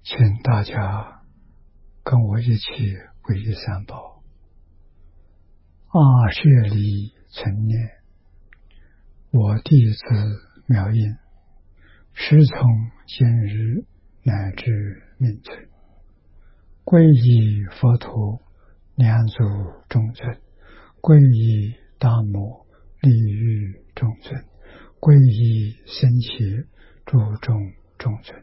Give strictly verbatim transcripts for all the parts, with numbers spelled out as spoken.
请大家跟我一起皈依三宝。阿舍利存念，我弟子妙音，师从今日乃至命存，皈依佛陀，两足中尊，皈依大摩，利欲中尊，皈依僧伽，注中中尊。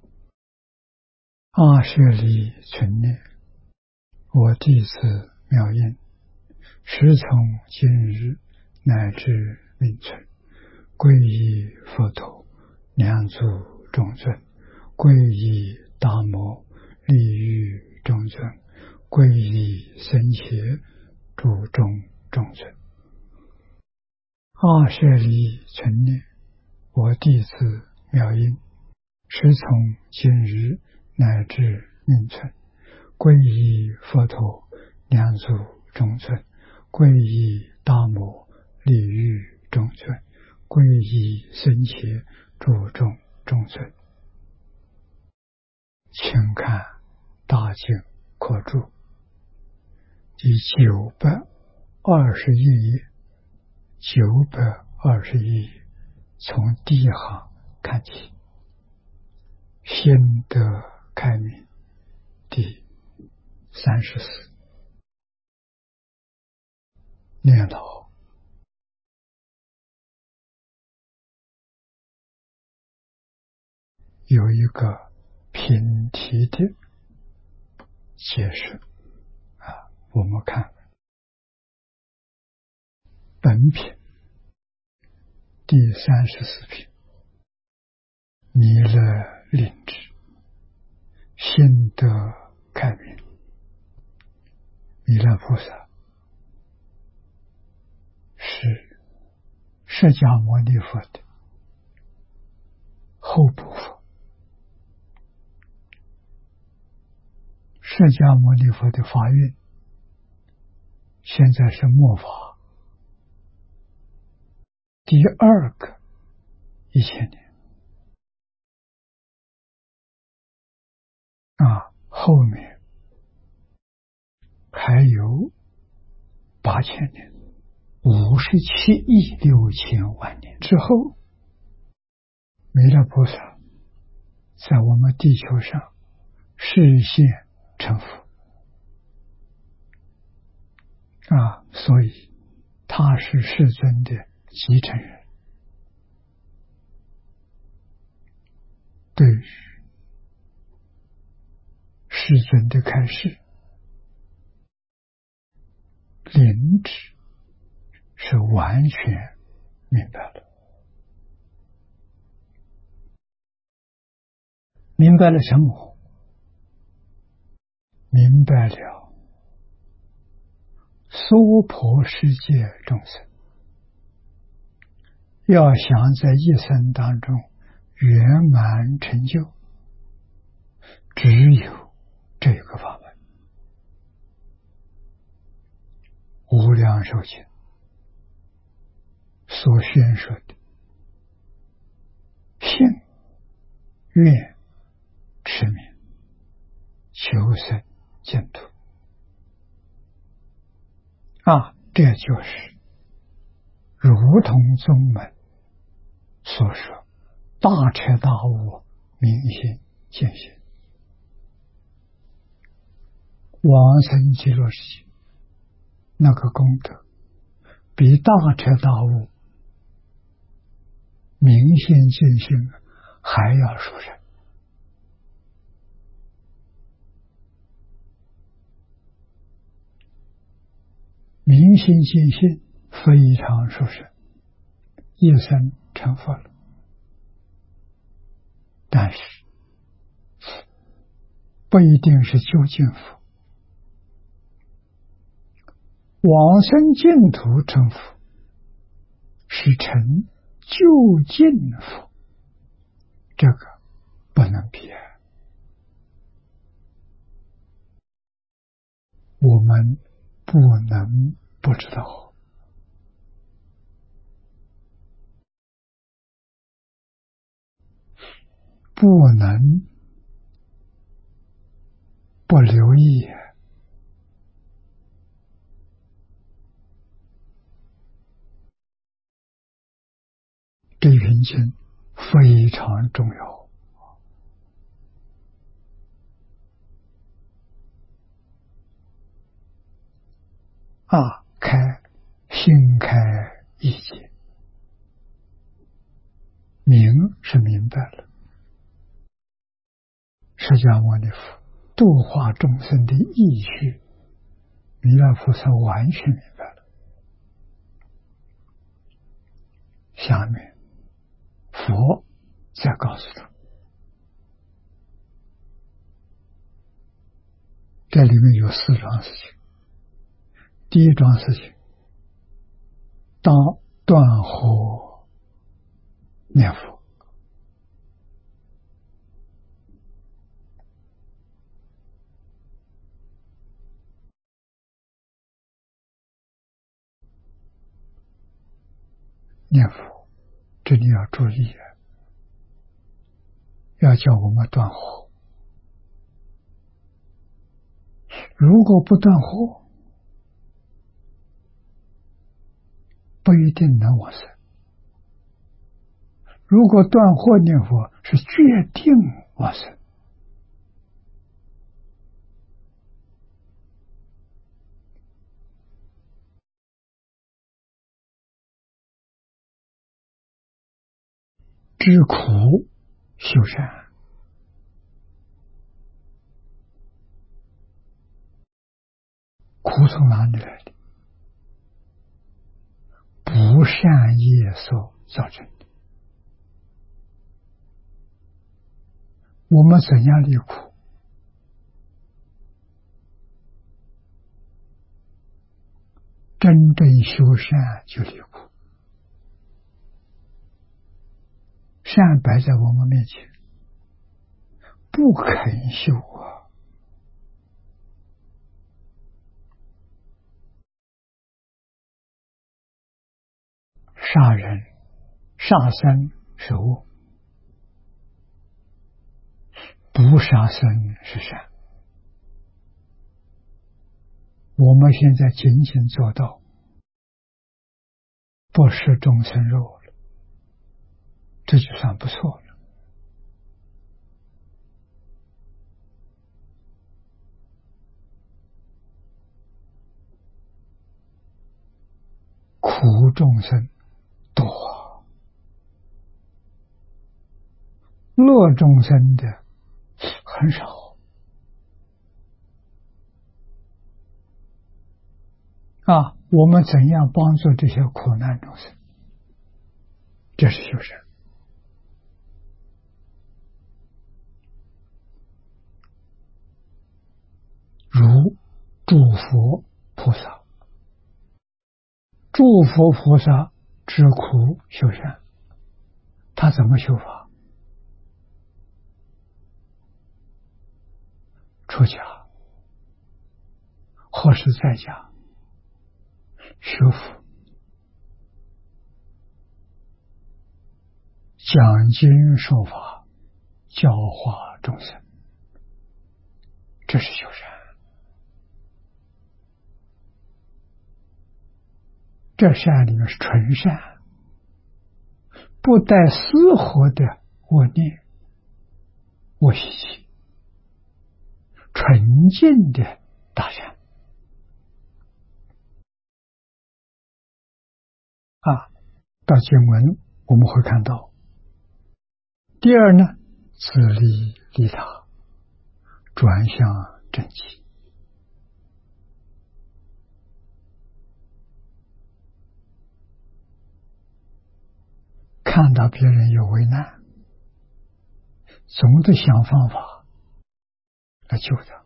阿舍利存念，我弟子妙音，师从今日乃至命存，皈依佛陀，两足中尊，皈依大摩，利欲中尊，皈依僧伽，注中中尊。阿舍利存念，我弟子妙音，师从今日乃至命存，皈依佛陀，两足中尊，皈依大摩，利欲中尊，皈依僧伽，注中中尊。请看大经课注第九百二十一页，九百二十一页，从第一行看起。心得开明第三十四，念头有一个品题的解释啊，我们看本品第三十四品，弥勒令智，心得开明。弥勒菩萨是释迦牟尼佛的后部佛，释迦牟尼佛的法运现在是末法第二个一千年啊，后面还有八千年，五十七亿六千万年之后，弥勒菩萨在我们地球上示现成佛啊，所以他是世尊的继承人。对于世尊的开示，灵智是完全明白了。明白了什么？明白了娑婆世界众生要想在一生当中圆满成就，只有这个法门。无量寿经所宣说的信愿持名求生净土啊，这就是如同宗门所说大彻大悟，明心见性。往生极乐世界那个功德比大彻大悟明心见性还要殊胜。明心见性非常殊胜，一生成佛了。但是不一定是究竟佛，往生净土成佛是成究竟佛，这个不能比啊。我们不能不知道，不能不留意，这云经非常重要啊！开心开意解，明是明白了，释迦牟尼佛度化众生的意趣，弥勒菩萨完全明白了。下面佛再告诉他，这里面有四桩事情。第一桩事情，当断惑念佛，念佛这里要注意，要叫我们断惑。如果不断惑，不一定能往生。如果断惑念佛是决定往生，知苦修善，苦从哪里来的？不善业所造成的。我们怎样离苦？真正修善就离苦。善摆在我们面前，不肯修啊！杀人、杀生是恶，不杀生是善。我们现在仅仅做到不食众生肉了，这就算不错了。苦众生多，乐众生的很少啊！我们怎样帮助这些苦难众生？这是修善。如诸佛菩萨，诸佛菩萨知苦修善，他怎么修法？出家或是在家学佛，讲经说法，教化众生，这是修善。这善里面是纯善，不带丝毫的恶念、恶习气，纯净的大善啊！到经文我们会看到，第二呢，自利利他，转向正气。看到别人有危难，总得想方法来救他，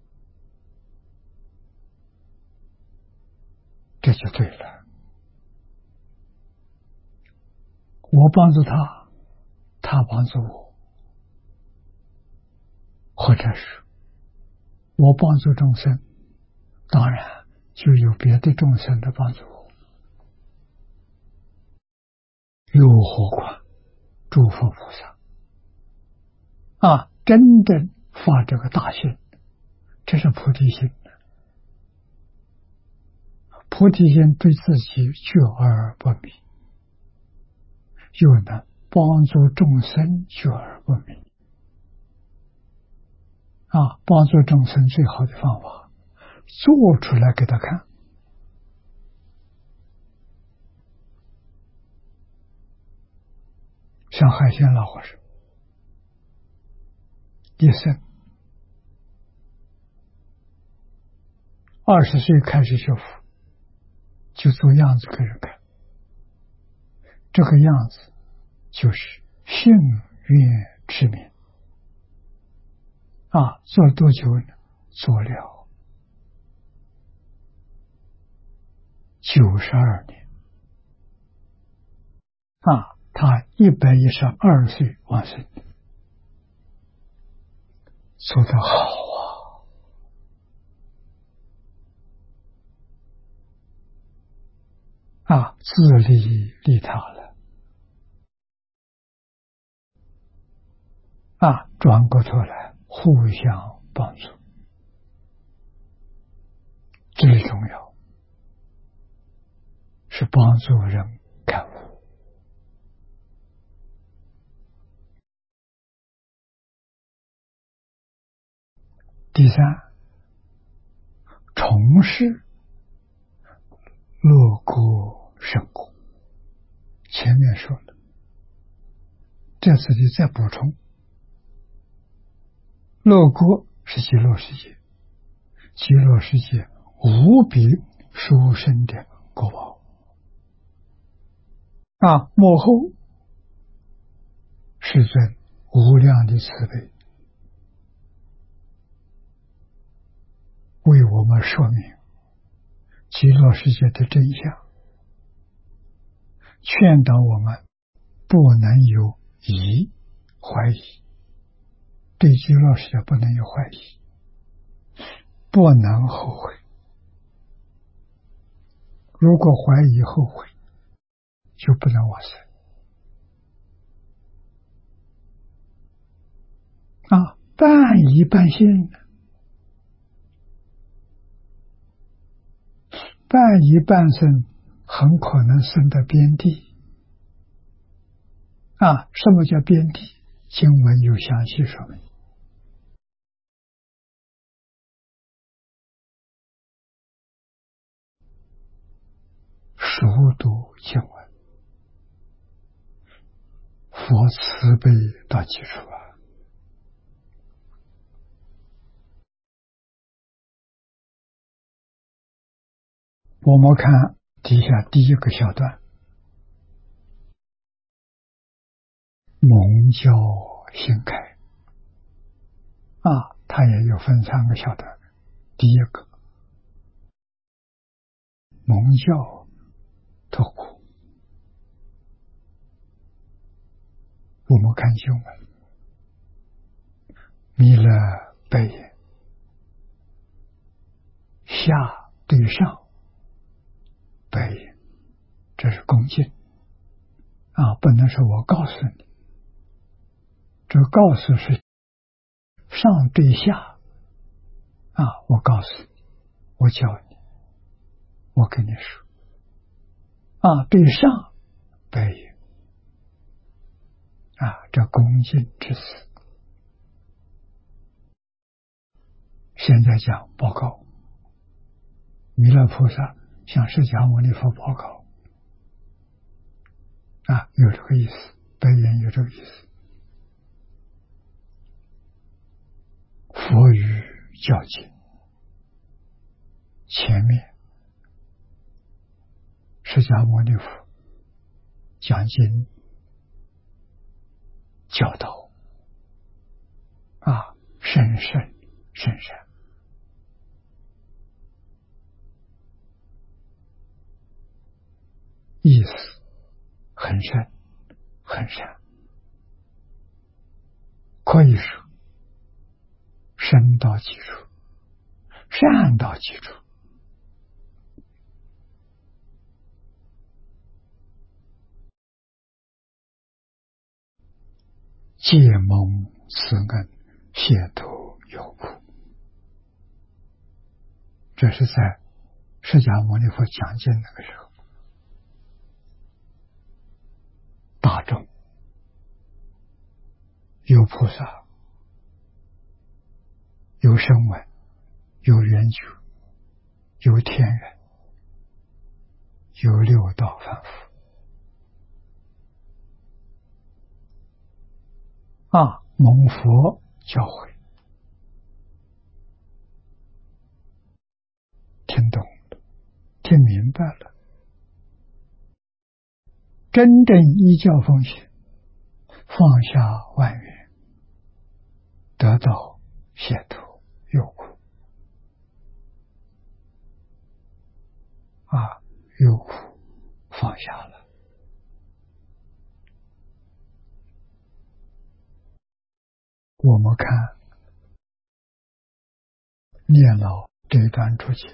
这就对了。我帮助他，他帮助我，或者是我帮助众生，当然就有别的众生的帮助我。又何况诸佛菩萨啊，真正发这个大心， 这是菩提心。菩提心对自己觉而不迷，又能帮助众生觉而不迷。啊，帮助众生最好的方法，做出来给他看。像海鲜老和尚，一生二十岁开始学佛，就做样子给人看。这个样子就是幸愿持名。啊，做了多久呢？做了九十二年。啊，他一百一十二岁往生，做得好啊！啊，自利利他了。啊，转过头来互相帮助，最重要是帮助人开悟。第三，从事乐果胜果。前面说了，这次你再补充，乐果是极乐世界，极乐世界无比殊胜的果报啊！幕后世尊无量的慈悲，为我们说明极乐世界的真相，劝导我们不能有疑怀疑，对极乐世界不能有怀疑，不能后悔。如果怀疑后悔，就不能往生啊！半疑半信，半疑半信，很可能生到边地啊！什么叫边地？经文有详细说明。熟读经文，佛慈悲到基础啊！我们看底下第一个小段，蒙教心开啊，它也有分三个小段。第一个，蒙教脱苦。我们看经文，弥勒白言，下对上白言，这是恭敬啊，不能说我告诉你，这个告诉是上对下啊，我告诉你，我教你，我跟你说啊，对上白言啊，这恭敬之词。现在讲报告，弥勒菩萨向释迦牟尼佛报告啊，有这个意思，白言有这个意思。佛语教经前面释迦牟尼佛讲经教导啊，深深深深，意思很深很深，可以说深到基础，善到基础。借蒙此恩，解脱有苦这是在释迦牟尼佛讲经那个时候，大众有菩萨，有声闻，有缘觉，有天人，有六道凡夫啊，蒙佛教诲，听懂了，听明白了，真正依教奉行，放下万缘，得到解脱有苦啊，有苦放下了。我们看念老这一段注解，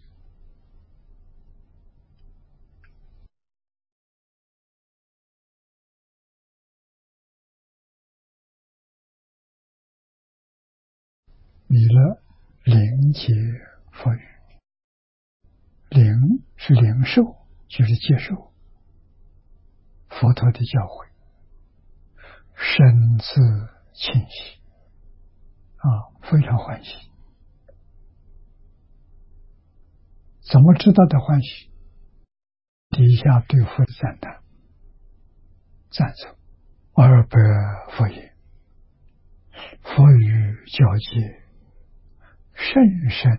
弥勒灵接佛语，灵是灵受，就是接受佛陀的教诲，身自庆喜啊，非常欢喜。怎么知道的欢喜？底下对佛的赞叹，赞颂二百佛言，佛语教诫甚深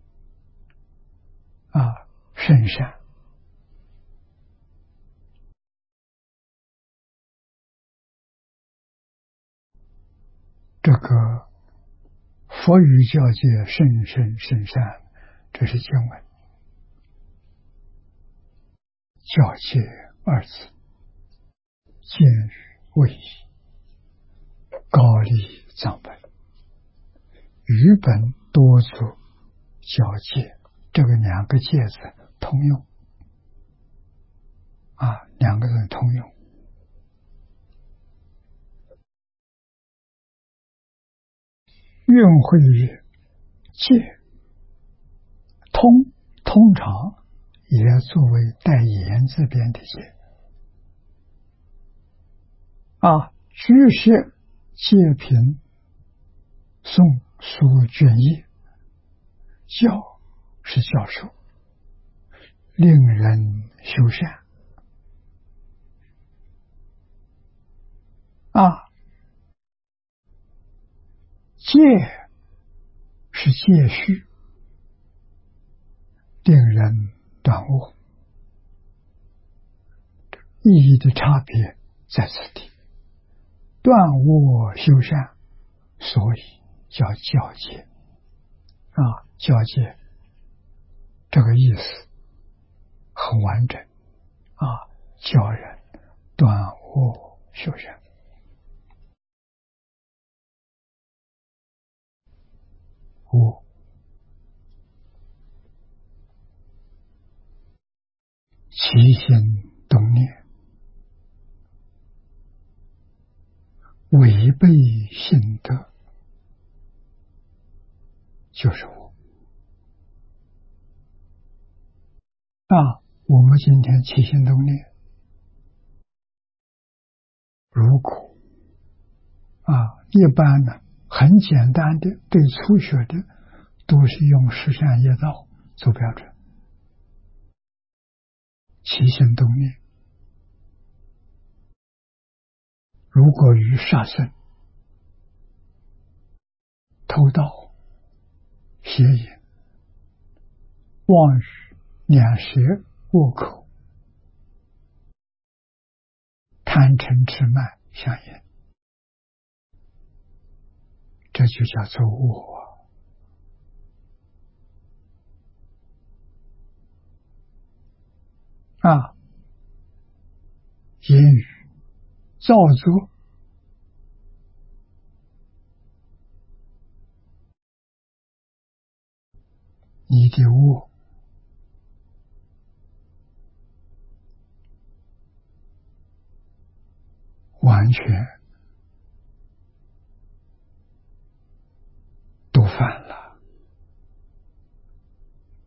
啊，甚善。这个佛语教诫甚深甚善，这是经文。教诫二字，见语位移，高丽藏本，语本多作教诫，这个两个戒字通用啊，两个人通用。运会曰戒，通通常也作为带言字边的戒啊，居士戒品诵书卷一，教是教授，令人修善啊，戒是戒序，令人断悟，意义的差别在此地。断悟修善，所以叫教戒啊，教戒这个意思很完整啊，教人断悟修善。五起心动念，违背性德，就是我啊。我们今天起心动念，如果啊，一般呢，很简单的，对初学的，都是用十善业道做标准。起心动念，如果与杀生、偷盗、邪淫、妄语、两舌、恶口、贪嗔痴慢相应，这就叫做我啊。言语造作，你的我完全都犯了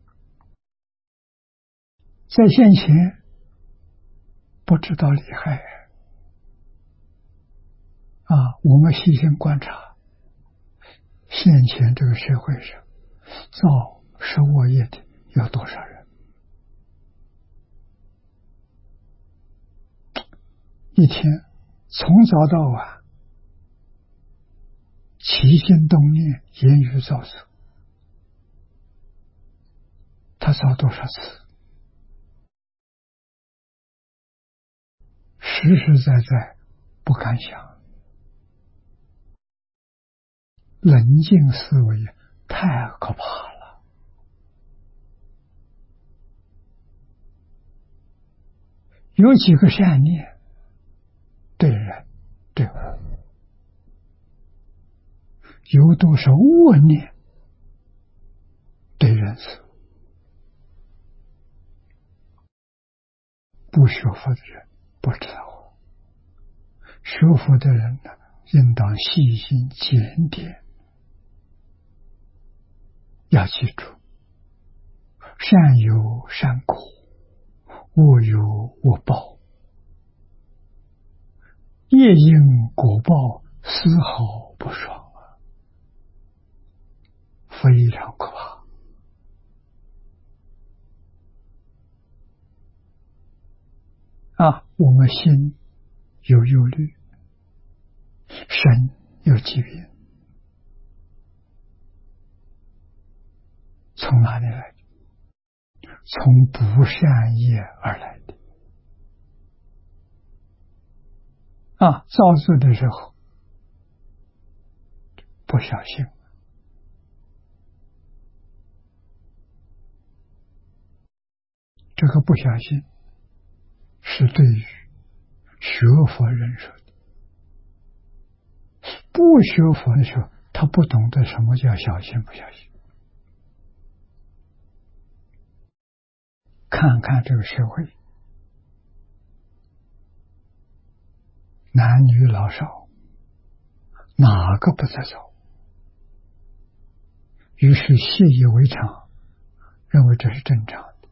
在现前不知道厉害啊！我们细心观察，现前这个社会上造食恶业的有多少人？一天从早到晚，起心动念、言语造作，他造多少次？实实在在不敢想。冷静思维太可怕了。有几个善念对人对我，有多少恶念对人事物？不学佛的人不知道，学佛的人呢，应当细心检点。要记住，善有善果，恶有恶报，业因果报丝毫不爽啊，非常可怕啊！我们心有忧虑，身有疾病，从哪里来的？从不善业而来的啊！造作的时候不小心，这个不小心是对于学佛人说的。不学佛的时候，他不懂得什么叫小心不小心。看看这个社会，男女老少，哪个不在造？于是习以为常，认为这是正常的。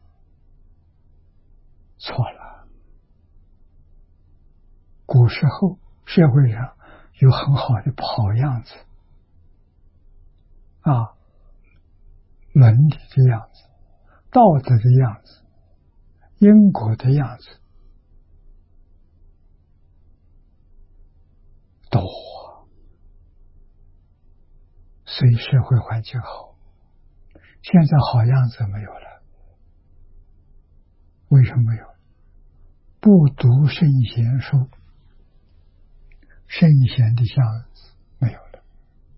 错了。古时候社会上有很好的好样子啊，伦理的样子，道德的样子，因果的样子，多，所以社会环境好。现在好样子没有了，为什么没有？不读圣贤书，圣贤的样子没有了。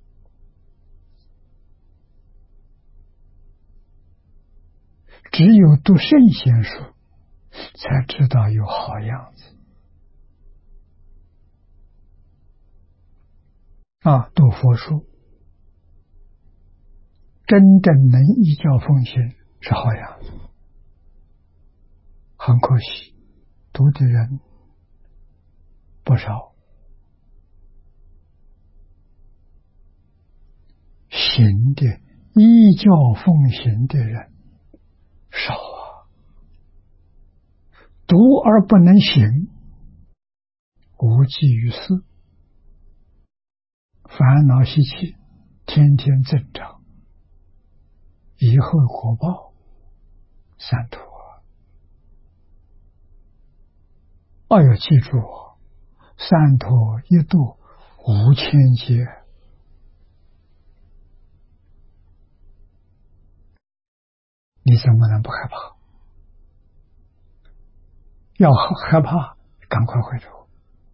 只有读圣贤书，才知道有好样子啊！读佛书，真正能依教奉行是好样子。很可惜，读的人不少，行的依教奉行的人少啊。读而不能行，无济于事，烦恼习气天天增长，以后果报三途啊！哦，要记住，三途一度无千劫。你怎么能不害怕？要害怕，赶快回头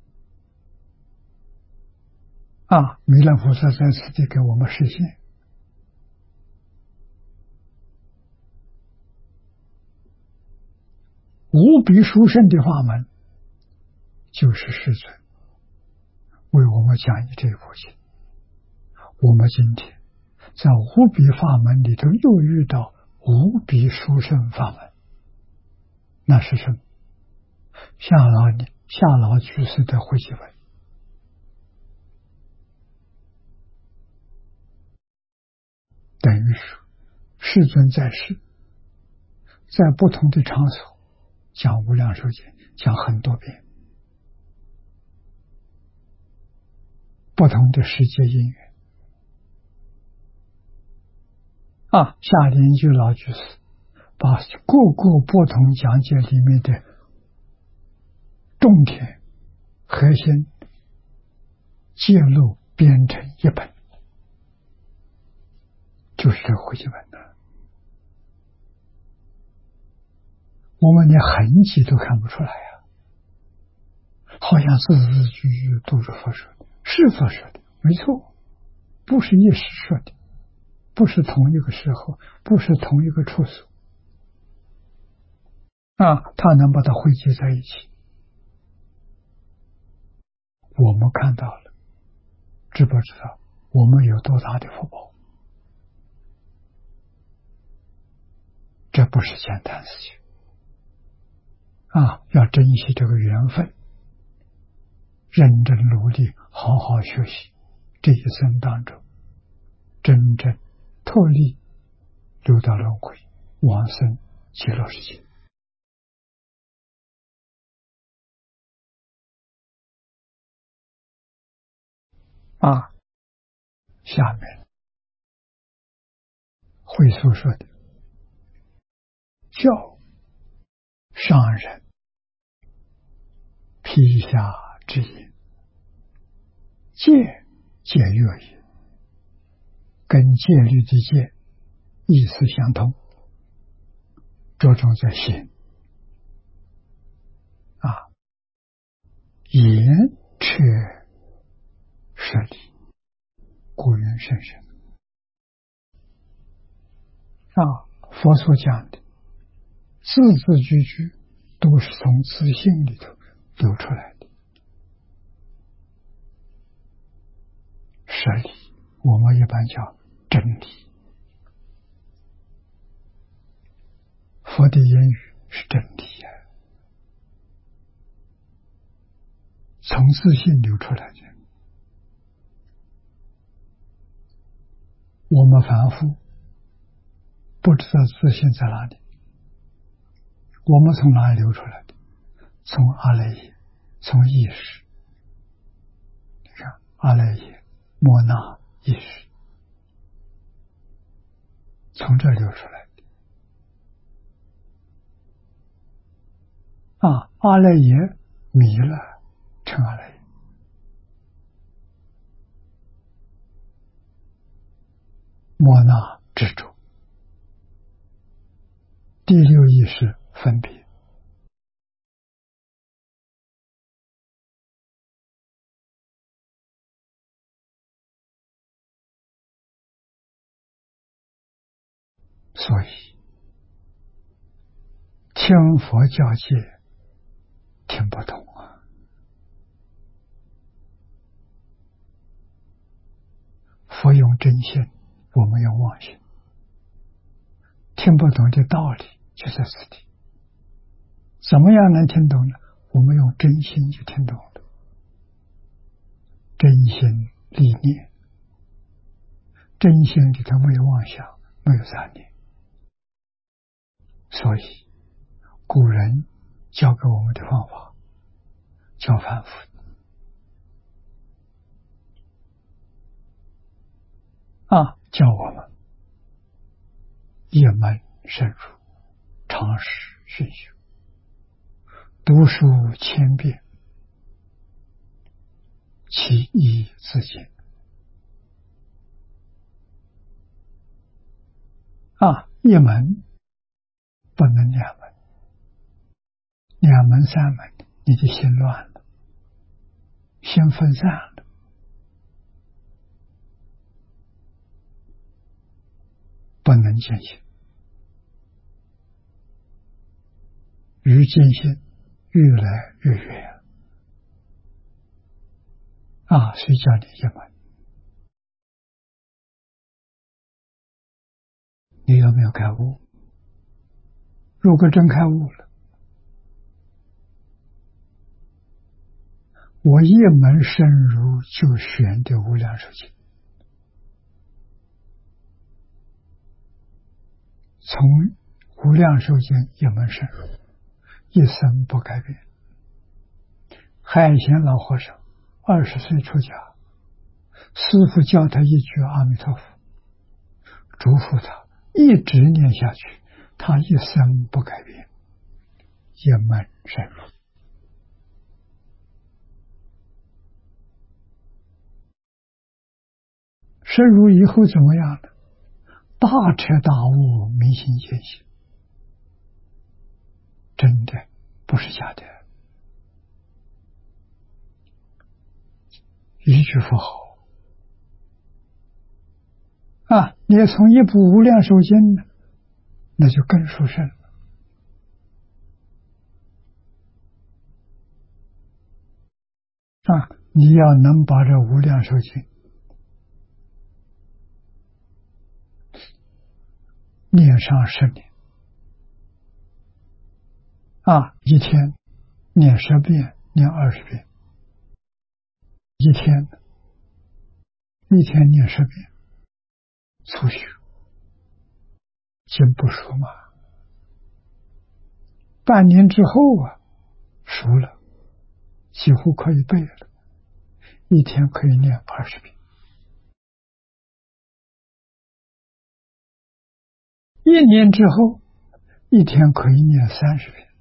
啊！弥勒菩萨在此地给我们实现。无比殊胜的法门，就是世尊为我们讲义这一部经。我们今天在无比法门里头又遇到无比殊胜法门，那是什么？夏老夏老居士的会集文，等于说世尊在世，在不同的场所讲无量寿经，讲很多遍，不同的世界因缘啊。下联句老居士把各个不同讲解里面的重点核心揭露编成一本，就是这个汇集本的。我们连痕迹都看不出来呀、啊，好像字字句句都是佛说的，是佛说的，没错，不是一时说的，不是同一个时候，不是同一个处所啊，他能把它汇集在一起，我们看到了，知不知道我们有多大的福报？这不是简单事情啊！要珍惜这个缘分，认真努力，好好学习，这一生当中真正脱离六道轮回，往生极乐世界啊！下面会所说的教上人披下之音，戒戒乐也，跟戒律的戒意思相同，着重在心啊，言却舍离，故人甚深啊。佛所讲的字字句句都是从自信里头流出来的，舍离我们一般叫真理。佛的言语是真理呀、啊，从自信流出来的。我们凡夫不知道自信在哪里，我们从哪里流出来的？从阿赖耶，从意识。你看阿赖耶、莫那意识，从这流出来的啊。阿赖耶迷了，成阿赖耶。莫那执着，第六意识分别。所以听佛教戒听不懂啊，佛用真心，我们用妄心，听不懂的道理就在此地。怎么样能听懂呢？我们用真心就听懂了，真心立念，真心里头没有妄想，没有杂念。所以古人教给我们的方法叫反复啊，教我们一门深入，常识熏修，读书千遍，其义自见啊。一门不能两门，两门三门你的心乱了，心分散了，不能见性。与见性越来越远啊，谁叫你一门？你有没有开悟？如果真开悟了，我一门深入就选的无量寿经，从无量寿经一门深入， 一生不改变。海贤老和尚二十岁出家，师父教他一句阿弥陀佛，嘱咐他一直念下去，他一生不改变，一门深入。深入以后怎么样呢？大彻大悟，明心见性，真的不是假的。一句佛号啊，你要从一部无量寿经呢，那就更殊胜了。啊，你要能把这无量寿经念上十年，啊，一天念十遍，念二十遍，一天一天念十遍，初学，经不熟嘛。半年之后啊，熟了，几乎可以背了，一天可以念二十遍。一年之后，一天可以念三十遍。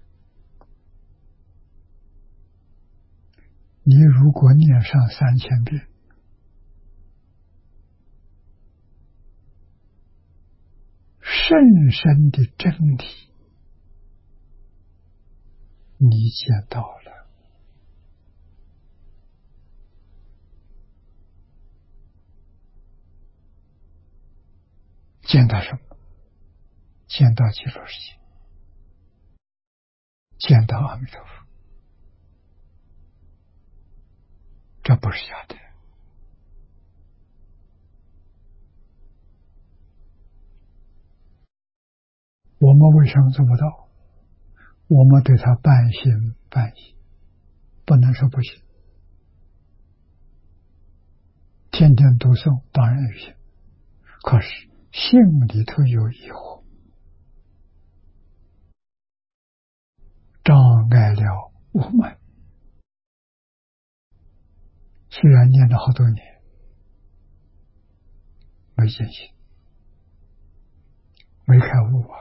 你如果念上三千遍，甚深的真理你见到了。见到什么？见到极乐世界，见到阿弥陀佛，这不是假的。我们为什么做不到？我们对他半信半疑，不能说不行。天天读诵当然有信，可是心里头有疑惑，障碍了我们。虽然念了好多年，没见性，没开悟啊！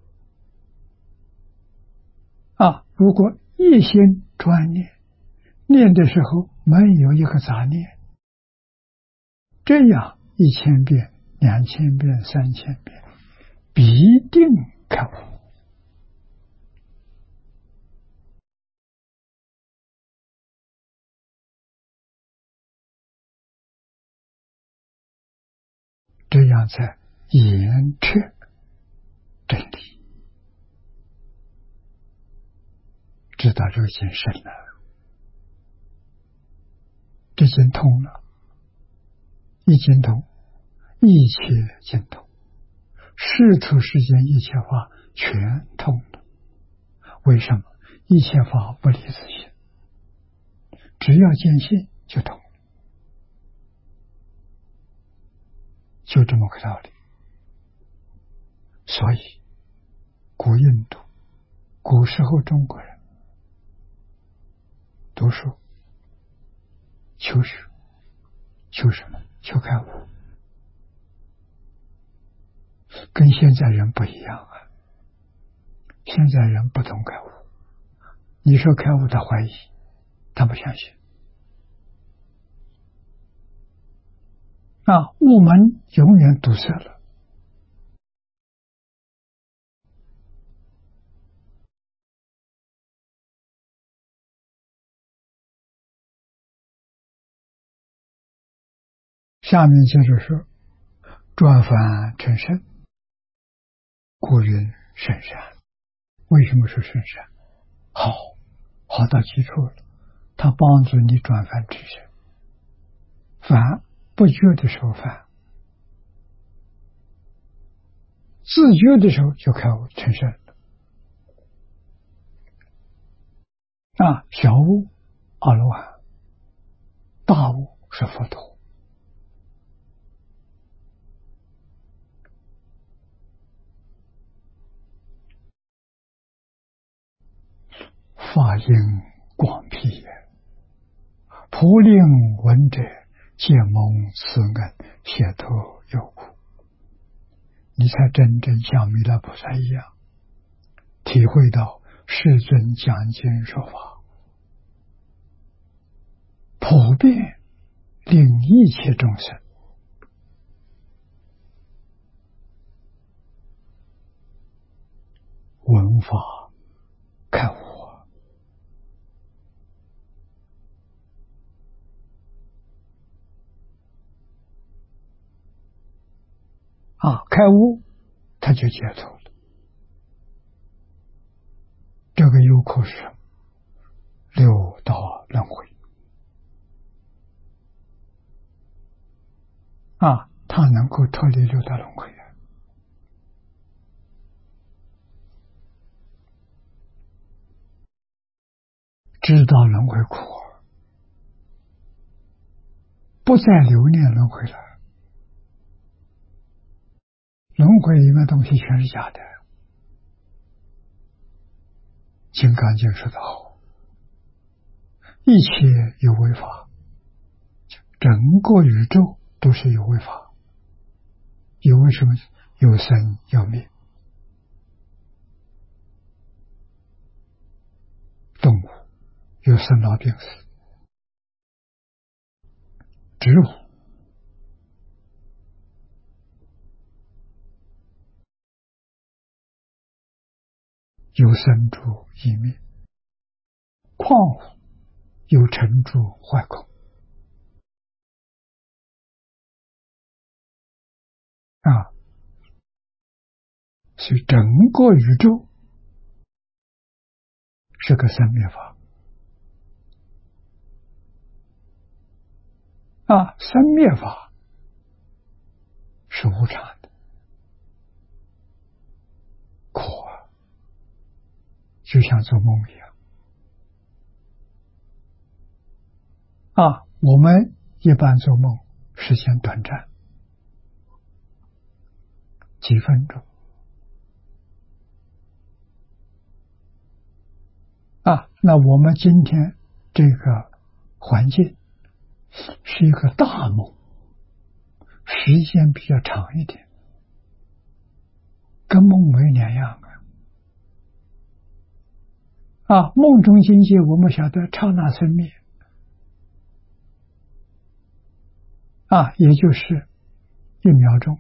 啊，如果一心专念，念的时候没有一个杂念，这样一千遍、两千遍、三千遍，必定开悟。这样才严彻真理，知道这个经深了，这经通了，一经通，一切经通，世出世间一切法全通了。为什么？一切法不离自性，只要见性就通，就这么个道理。所以古印度、古时候中国人读书求学，求什么？求开悟，跟现在人不一样啊！现在人不懂开悟，你说开悟他怀疑，他不相信啊，悟门永远堵塞了。下面接着说，转凡成圣，故云圣善。为什么是圣善？好，好到基础了，它帮助你转凡成圣。凡不觉的时候凡，自觉的时候就开悟成圣了。啊，小悟阿罗汉，大悟是佛陀。 法音广辟也，普令闻者皆蒙此恩，解脱有苦。你才真正像弥勒菩萨一样，体会到世尊讲经说法，普遍令一切众生闻法开悟啊，开悟他就解脱了。这个有苦是什么？六道轮回啊，他能够脱离六道轮回啊。知道轮回苦，不再留恋轮回了。轮回里面东西全是假的。金刚经说得好，一切有为法，整个宇宙都是有为法。有为什么？有生有灭。动物有生老病死，植物有生住异灭，矿物有成住坏空啊，所以整个宇宙是个生灭法啊，生灭法是无常的，苦啊，就像做梦一样啊。我们一般做梦时间短暂，几分钟啊。那我们今天这个环境是一个大梦，时间比较长一点，跟梦没两样啊。啊，梦中境界我们晓得刹那生灭啊，也就是一秒钟。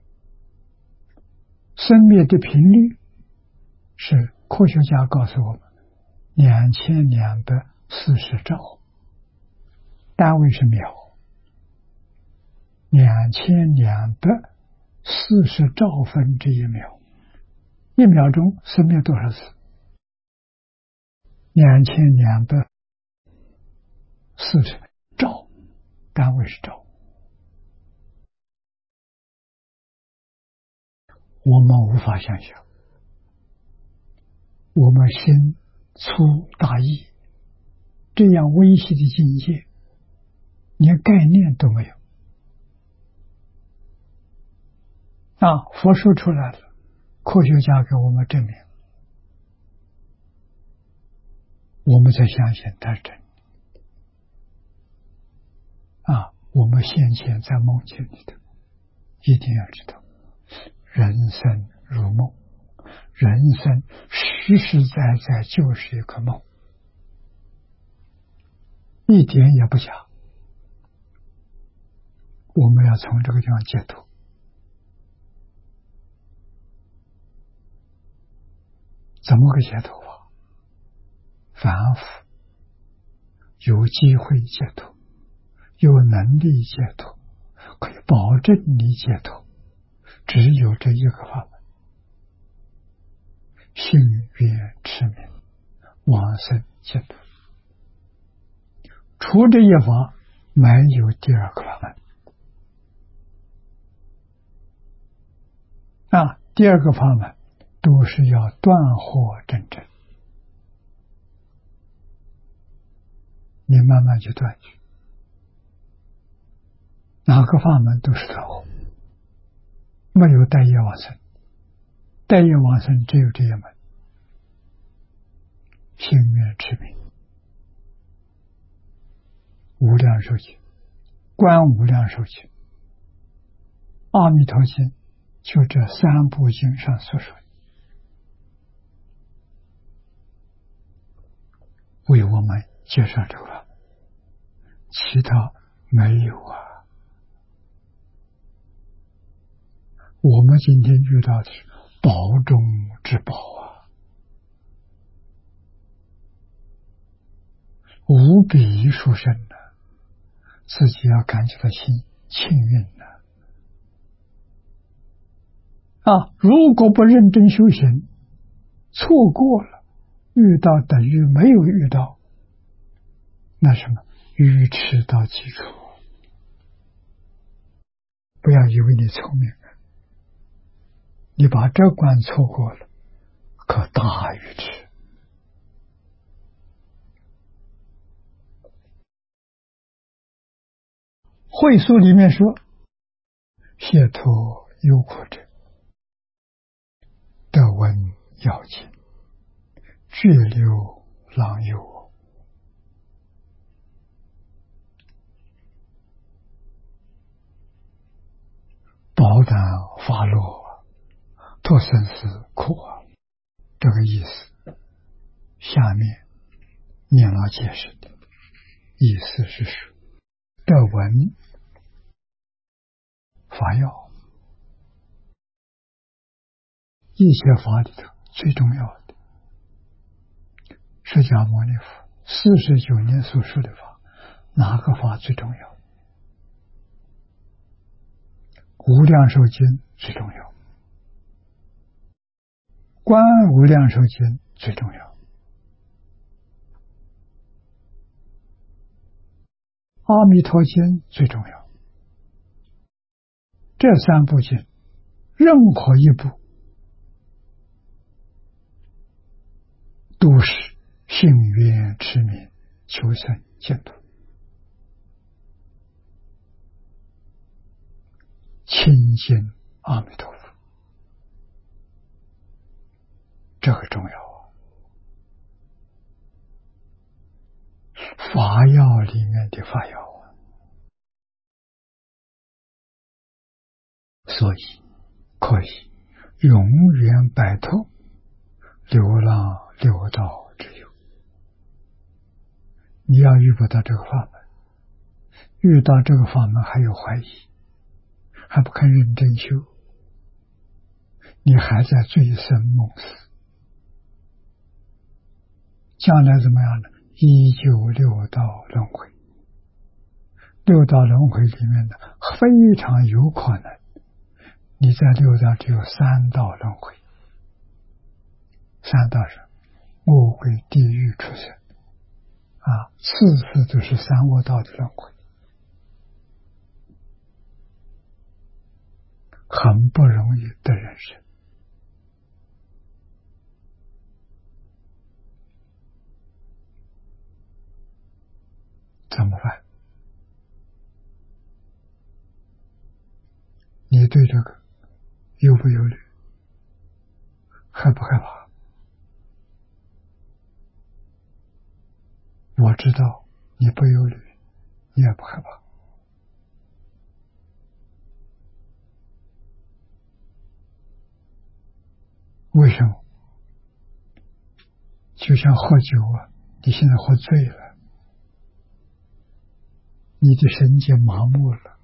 生灭的频率是科学家告诉我们两千两百四十兆，单位是秒，两千两百四十兆分之一秒，一秒钟生灭多少次？两千两百四十兆，单位是兆。我们无法想象，我们心粗大意，这样微细的境界，连概念都没有啊！佛说出来了，科学家给我们证明，我们才相信它是真的啊！我们先前在梦境里头，一定要知道，人生如梦，人生实实在在就是一个梦，一点也不假。我们要从这个地方解脱。怎么个解脱法？凡夫有机会解脱，有能力解脱，可以保证你解脱，只有这一个法门：信愿持名，往生解脱。除这一法，没有第二个法门啊！第二个法门都是要断惑真正，你慢慢去断去，哪个法门都是断惑，没有带业往生，带业往生只有这一门。 心愿持名，无量寿经、观无量寿经、阿弥陀经，就这三部经上所说的，为我们介绍这个法，其他没有啊。我们今天遇到的是宝中之宝啊，无比殊胜的，自己要感觉到心庆运的啊！如果不认真修行，错过了，遇到等于没有遇到，那什么愚痴到极处。不要以为你聪明，你把这关错过了，可大愚痴。会书里面说，解脱忧苦者，得闻要紧，绝流浪游。宝胆发落，脱生死苦啊！这个意思，下面念老解释的意思是说，得闻法要，一切法里头最重要的，释迦牟尼佛四十九年所说的法，哪个法最重要？无量寿经最重要，观无量寿经最重要，阿弥陀经最重要。这三部经，任何一部都是信愿持名，求生净土，亲近阿弥陀佛，这个重要啊！法要里面的法要啊，所以可以永远摆脱流浪六道之忧。你要遇不到这个法门，遇到这个法门还有怀疑，还不肯认真修，你还在醉生梦死，将来怎么样呢？依旧六道轮回。六道轮回里面呢，非常有可能你在六道只有三道轮回，三道是恶鬼、地狱、畜生啊，次次都是三恶道的轮回，很不容易的人生。怎么办？你对这个忧不忧虑？害不害怕？我知道你不忧虑，你也不害怕。为什么？就像喝酒啊，你现在喝醉了，你的神经麻木了，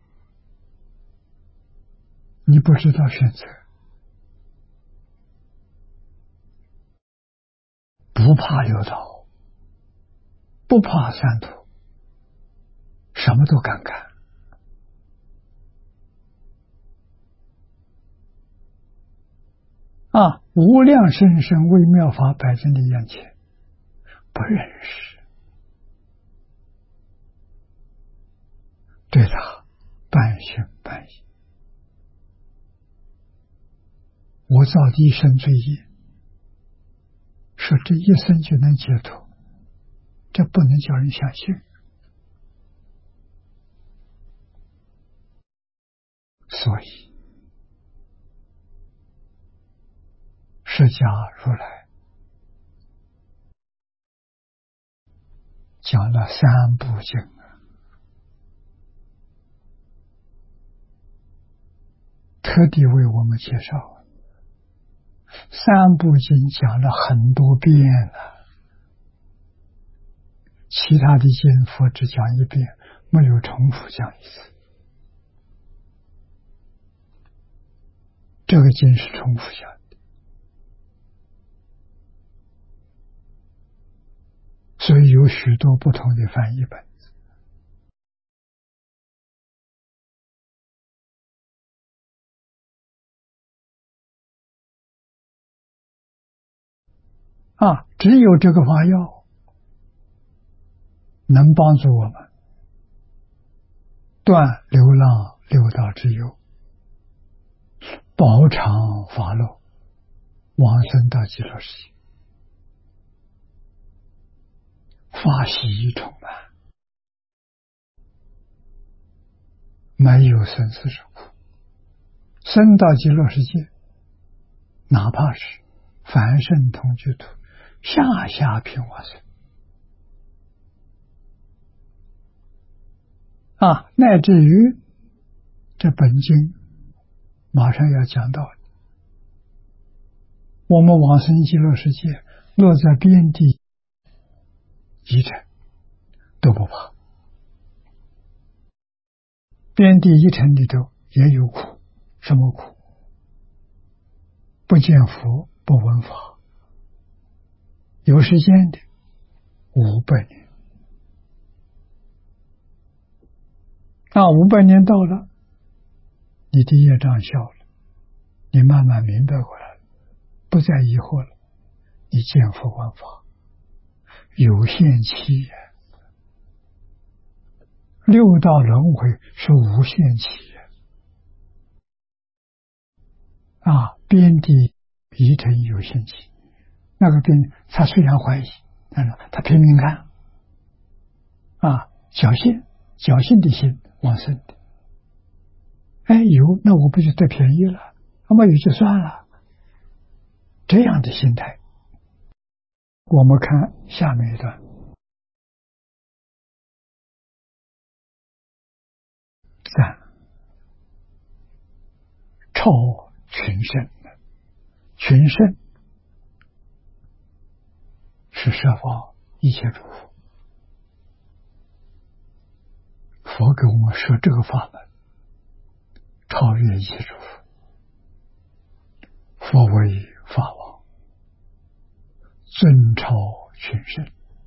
你不知道选择，不怕六道，不怕三途，什么都敢干啊！无量甚深微妙法摆在你眼前，不认识，对他半信半疑。我造的一生罪业，说这一生就能解脱，这不能叫人相信。所以释迦如来讲了三部经，特地为我们介绍。三部经讲了很多遍了，其他的经佛只讲一遍，没有重复讲一次。这个经是重复讲的，所以有许多不同的翻译本。啊，只有这个法药能帮助我们断流浪六道之忧，保长法乐，往生到极乐世界，法喜充满，没有生死之苦。生到极乐世界，哪怕是凡圣同居土，下下品往生啊，乃至于这本经马上要讲到，我们往生极乐世界，落在边地一尘都不怕。边地一尘里头也有苦，什么苦？不见佛，不闻法，有时间的五百年。那五百年到了，你的业障消了，你慢慢明白过来了，不再疑惑了，你见佛闻法，有限期也。六道轮回是无限期啊，边地一尘有限期。那个边他虽然怀疑，但是他拼命看啊，侥幸侥幸的心往生的。哎，有那我不就得便宜了？那么也就算了。这样的心态，我们看下面一段。三，超群圣，群圣是设法一切诸佛，佛给我们设这个法门，超越一切诸佛。佛为法王，尊超群圣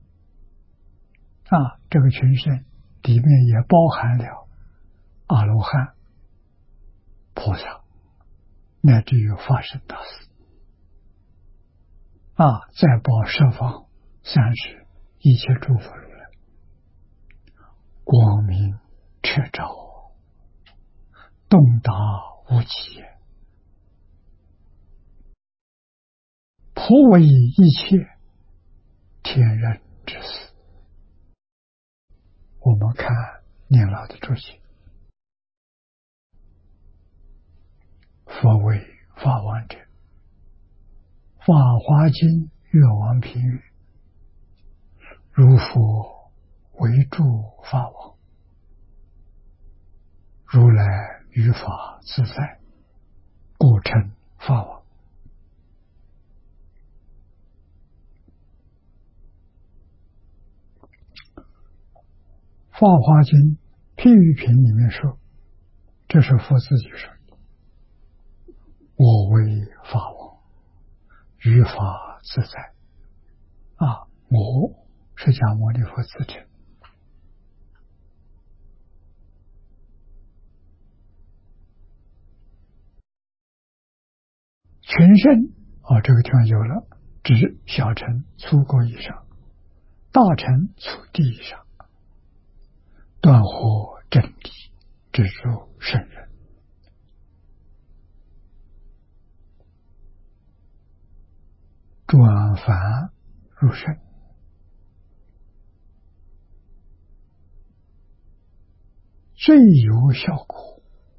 啊，这个群圣里面也包含了阿罗汉、菩萨，乃至于法身大士啊，再报十方三世一切诸佛如来，光明彻照，洞达无极，普为一切天人之事。我们看念老的注解，佛为法王者，法华经月王评语，如佛为诸法王，如来于法自在，故称法王。法华经譬喻品里面说，这是佛自己说的，我为法王，于法自在啊，我释迦牟尼佛自称。群圣啊，这个地方有了，指小乘粗过以上，大乘粗地以上，断惑真理，执着圣人。转凡入圣，最有效果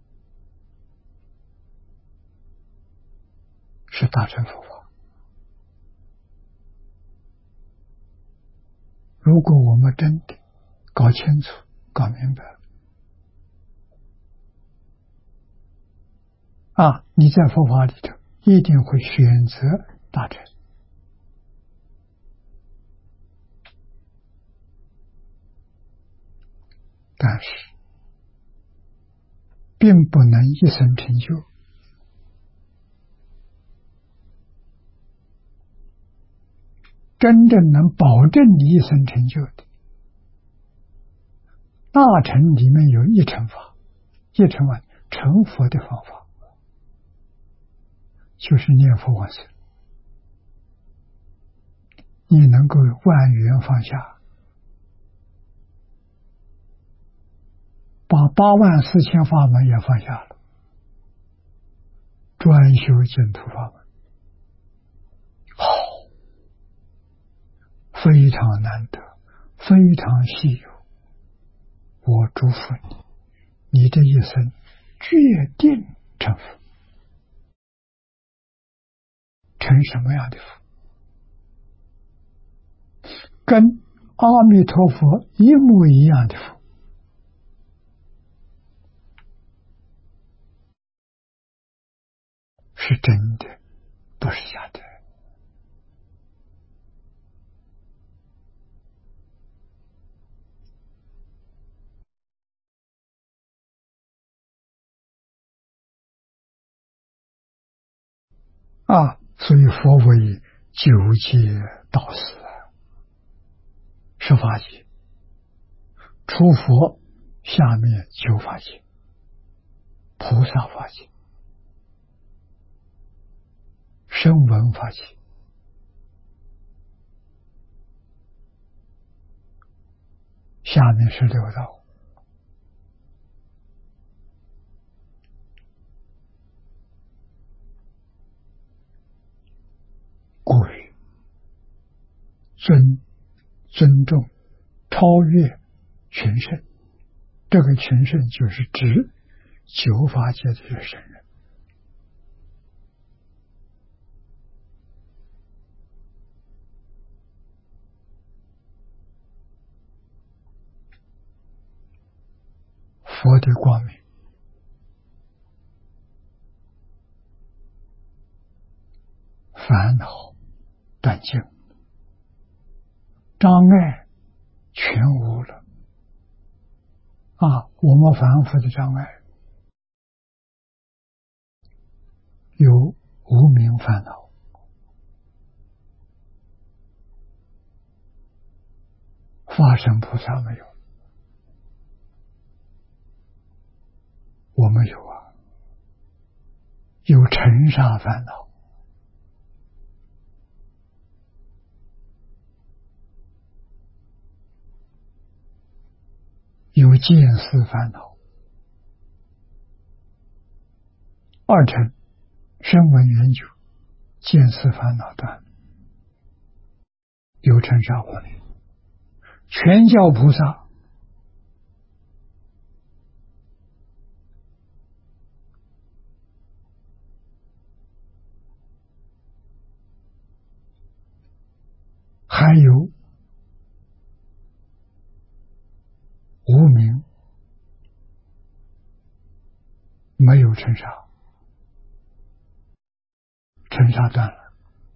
是大乘佛法。 如果我们真的搞清楚、搞明白了，啊，你在佛法里头一定会选择大乘。但是并不能一生成就。真正能保证你一生成就的，大乘里面有一乘法，一乘法成佛的方法，就是念佛往生。你能够万缘放下，把八万四千法门也放下了，专修净土法门，好，非常难得，非常稀有。我祝福你，你这一生决定成佛。成什么样的佛？跟阿弥陀佛一模一样的佛。是真的，不是假的。啊，所以佛为九界导师，十法界，除佛下面九法界，菩萨法界，声闻法界，下面是六道。贵尊尊重超越群圣，这个群圣就是指九法界的圣人。佛的光明烦恼断尽，障碍全无了。啊，我们凡夫的障碍有无明烦恼，化身菩萨没有，我们有啊，有尘沙烦恼，有见思烦恼。二乘声闻缘觉，见思烦恼断，有尘沙烦恼。全教菩萨还有无明，没有尘沙，尘沙断了。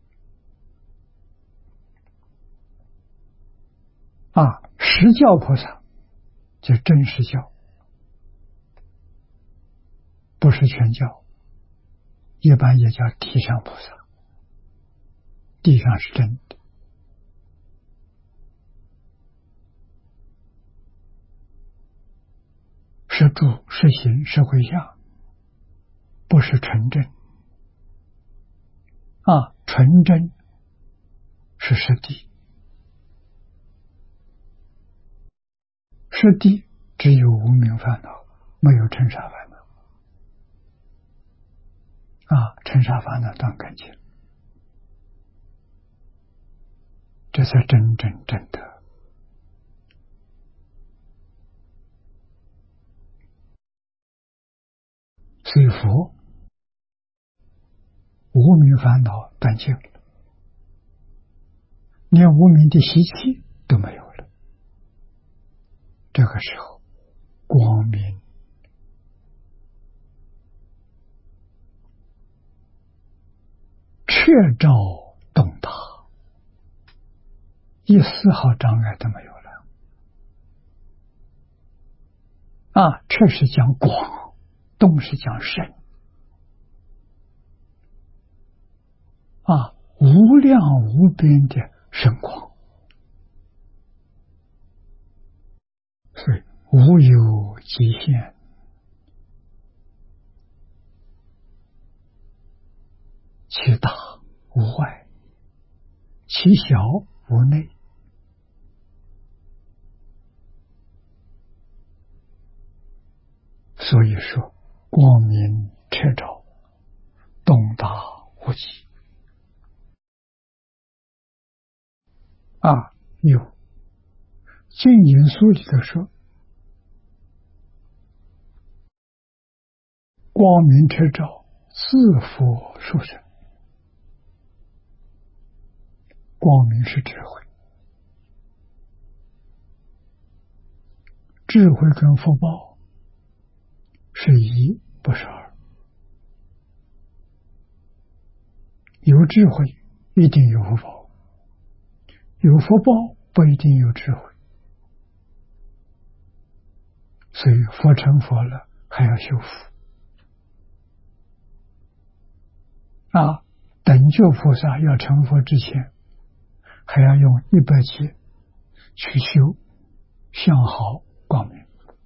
啊，实教菩萨就真实教，不是全教，一般也叫地上菩萨，地上是真的。是住是行是回向，不是纯真。啊，纯真是实地，实地只有无明烦恼，没有尘沙烦恼。啊，尘沙烦恼断干净，这才真正真的。所以佛无明烦恼断尽了，连无明的习气都没有了。 这个时候光明彻照洞达，一丝毫障碍都没有了。啊，彻是讲广，洞是讲深。啊，无量无边的深光，所以无有极限，其大无外，其小无内。所以说，光明彻照，洞达无极。啊，有《净言书》里头说，光明彻照，自佛殊胜。光明是智慧，智慧跟福报是一，不是二。有智慧一定有福报，有福报不一定有智慧。所以佛成佛了还要修福啊！等觉菩萨要成佛之前，还要用一百劫去修相好光明。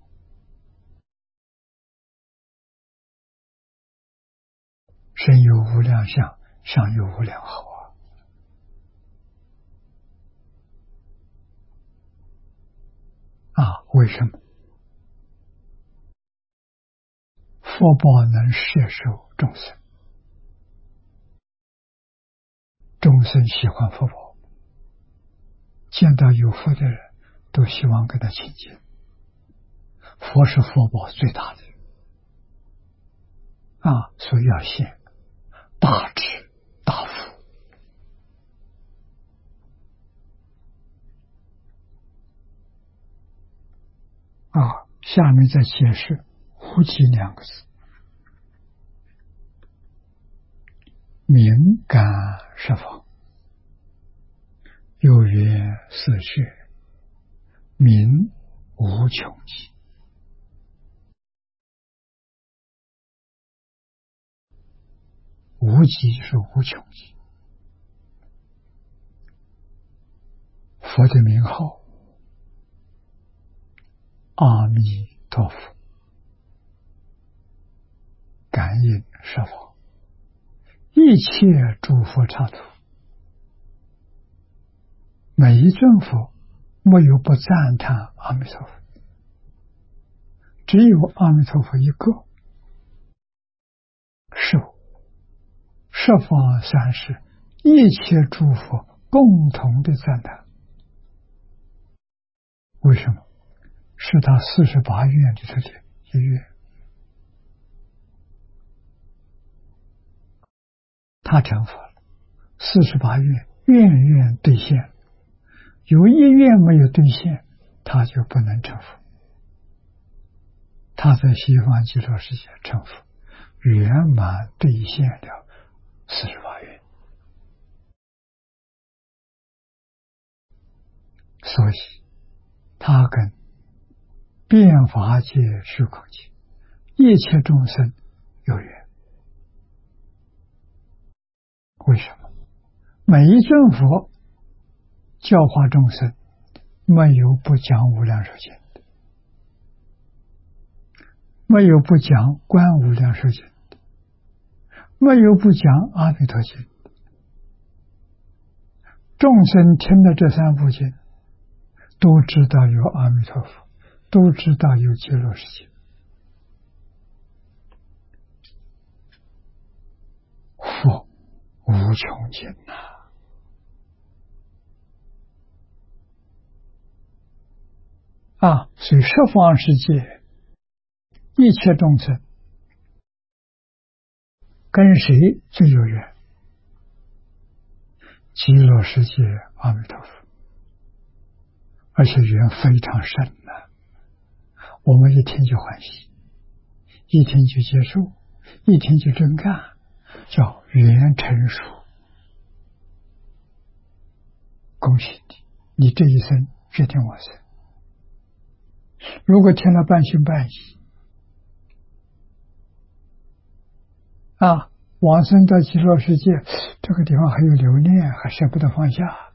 身有无量相，相有无量好啊！啊，为什么？福报能摄受众生，众生喜欢福报，见到有福的人都希望跟他亲近。佛是福报最大的啊，所以要现大智大福啊。下面再解释无极两个字，敏感十方，又曰四穴，明无穷极。无极是无穷极，佛的名号阿弥陀佛，感应十方，一切诸佛刹土，每一尊佛没有不赞叹阿弥陀佛，只有阿弥陀佛一个。受十方三世一切诸佛共同的赞叹。为什么？是他四十八愿里头的一愿，他成佛了，四十八愿愿愿兑现，有一愿没有兑现，他就不能成佛。他在西方极乐世界成佛，圆满兑现了四十八愿。所以他跟变法界、虚空界一切众生有缘。为什么？每一尊佛教化众生，没有不讲无量寿经的，没有不讲观无量寿经的，没有不讲阿弥陀经的。众生听了这三部经，都知道有阿弥陀佛，都知道有极乐世界。佛无穷尽呐、啊！啊，所以十方世界一切众生跟谁最有缘？极乐世界阿弥陀佛，而且缘非常深呐、啊。 我们一听就欢喜，一听就接受，一听就真干，叫缘成熟。恭喜你，你这一生决定往生。如果听了半信半疑啊，往生到极乐世界，这个地方还有留恋，还舍不得放下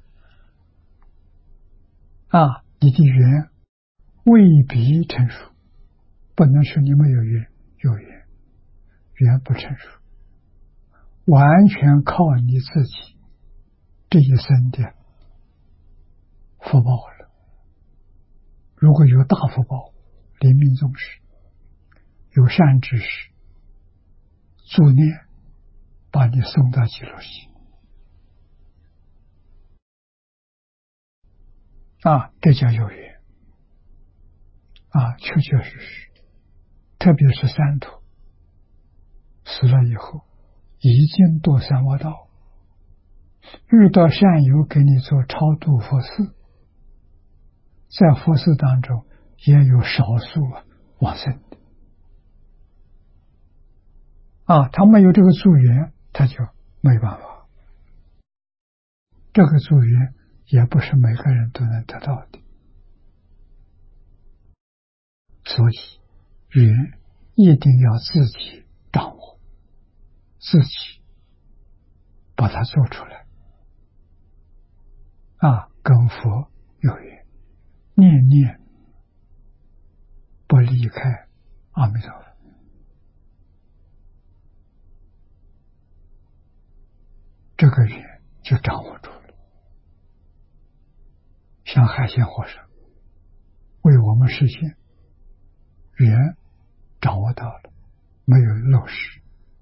啊，你的缘未必成熟，不能说你没有缘，有缘，缘不成熟，完全靠你自己这一生的福报了。如果有大福报，临命终时有善知识助念，把你送到极乐世界啊，这叫有缘啊，确确实实。特别是三途死了以后，已经堕三恶道，遇到善友给你做超度佛事，在佛事当中也有少数往生的啊，他没有这个助缘，他就没办法。这个助缘也不是每个人都能得到的，所以缘一定要自己掌握，自己把它做出来啊，跟佛有缘，念念不离开阿弥陀佛，这个缘就掌握住了。像海鲜和尚为我们实现缘掌握到了，没有漏失，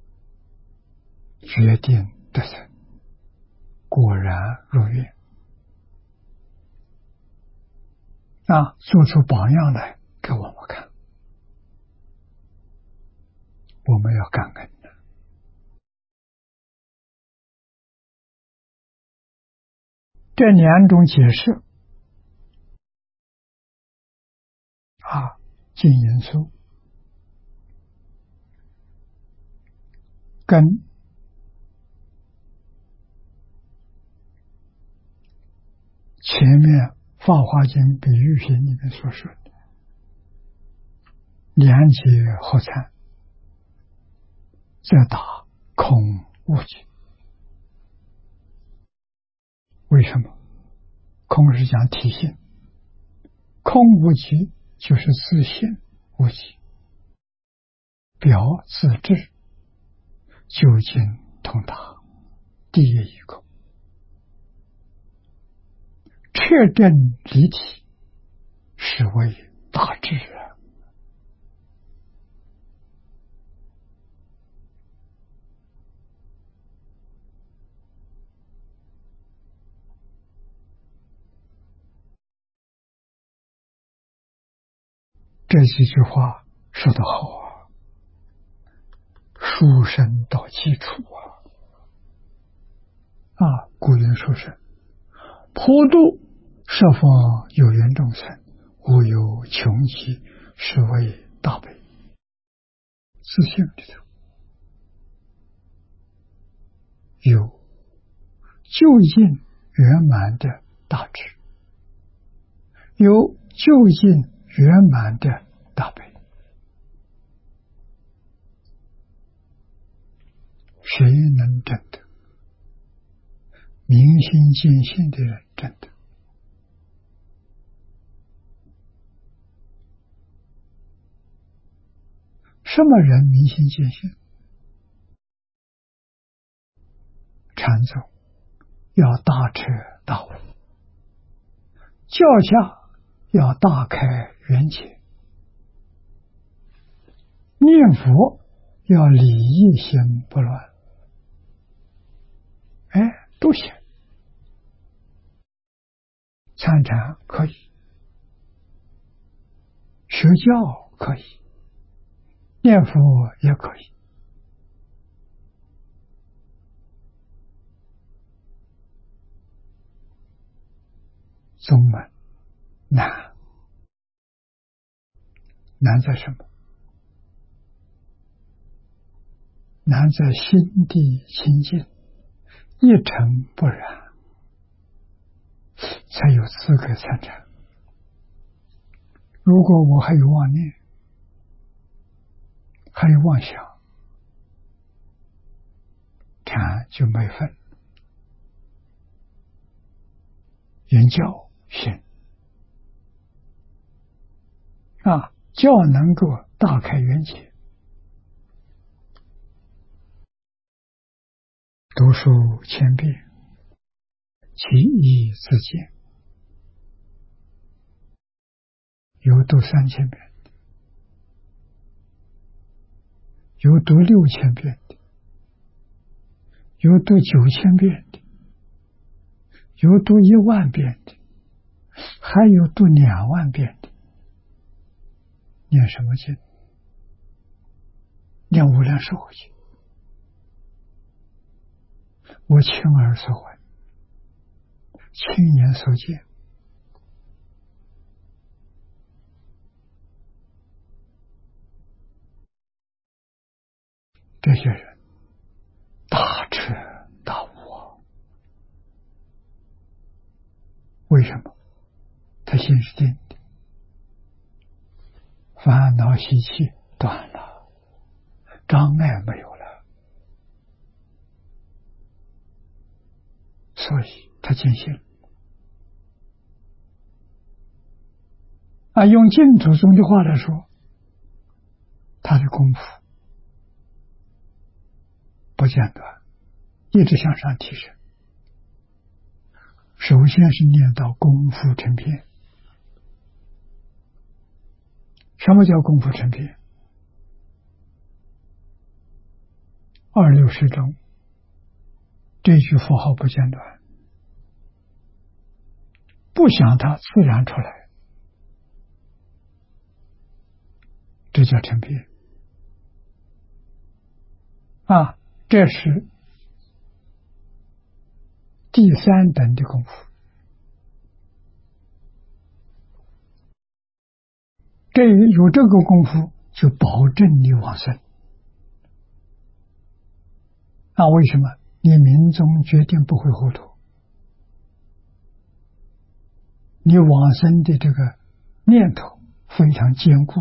决定得生，果然如愿啊，做出榜样来给我们看，我们要感恩的。这两种解释啊，净言书跟前面法华经比喻品里面所说的两解合参，再打空无极。为什么？空是讲体性，空无极就是自性无极，表自治，究竟通达，第一义空，确证离体，是为大智啊！这几句话说得好啊，书生到基础啊！啊，古人说是普度十方有缘众生，无有穷极，是为大悲。自信里头有究竟圆满的大智，有究竟圆满的大悲。谁能证得？明心见性的人证得。什么人明心见性？禅宗要大彻大悟，教下要大开圆解，念佛要理一心不乱，哎，都行。参禅可以，学教可以，念佛也可以。宗门难， 难在什么？难在心地清净，一尘不染，才有资格参禅。如果我还有妄念，还有妄想，禅就没份。言教心啊，教能够大开圆解。读书千遍，其义自见。有读三千遍的，有读六千遍的，有读九千遍的，有读一万遍的，还有读两万遍的。念什么经？念无量寿经。我亲耳所闻，亲眼所见，这些人大彻大悟。为什么？他心是定的，烦恼习气断了，障碍没有了，所以他坚信。啊，用净土宗的话来说，他的功夫不间断，一直向上提升。首先是念到功夫成片。什么叫功夫成片？二六时中，这句佛号不间断，不想它自然出来，这叫成片啊！这是第三等的功夫。这有这个功夫，就保证你往生。那为什么？你命中决定不会糊涂，你往生的这个念头非常坚固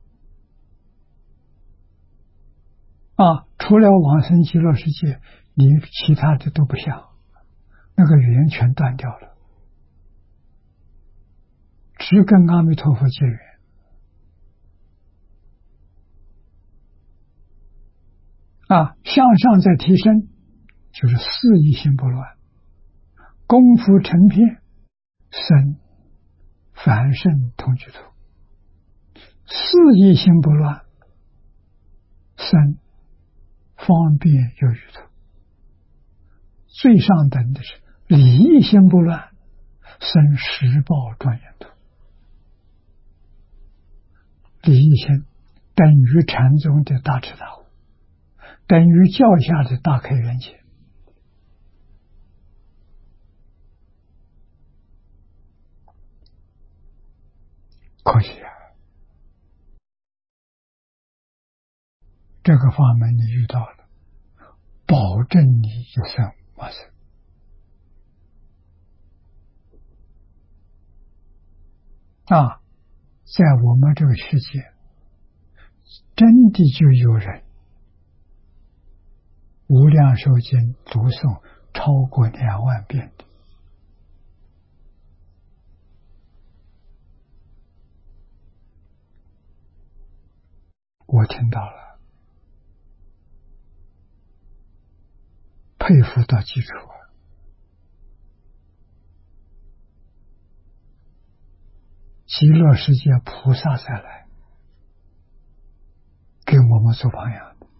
啊！除了往生极乐世界，你其他的都不想，那个缘全断掉了，只跟阿弥陀佛结缘。啊，向上再提升，就是四意心不乱，功夫成片，生凡圣同居土。四意心不乱，生方便有余土。最上等的是理意心不乱，生十报庄严土。理意心等于禅宗的大彻大悟，等于教下的大开圆解。可惜啊，这个法门你遇到了，保证你一生往生。啊，在我们这个世界，真的就有人无量寿经读诵超过两万遍的。我听到了，佩服到基础啊！极乐世界菩萨再来给我们做榜样的。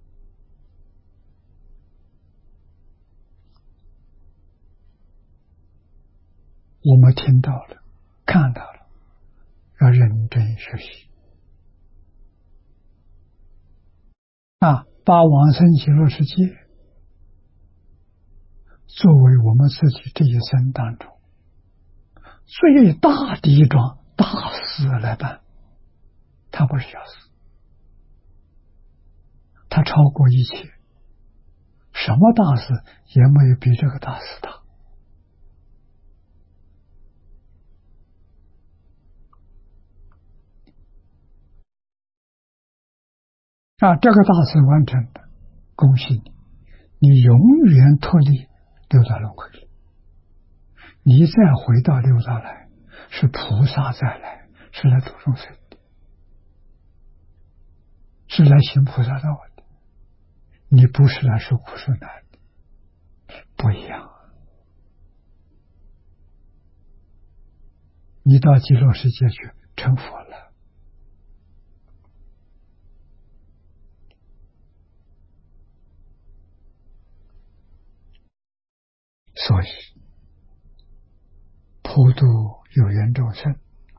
我们听到了，看到了，要认真学习啊！把往生极乐世界作为我们自己这一生当中最大的一桩大事来办， 他不是小事，他超过一切，什么大事也没有比这个大事大。啊，这个大事完成了，恭喜你，你永远脱离六道轮回了。你再回到六道来，是菩萨再来，是来度众生的，是来行菩萨道的。你不是来受苦受难的，不一样。你到极乐世界去成佛了。所以普度有缘众生，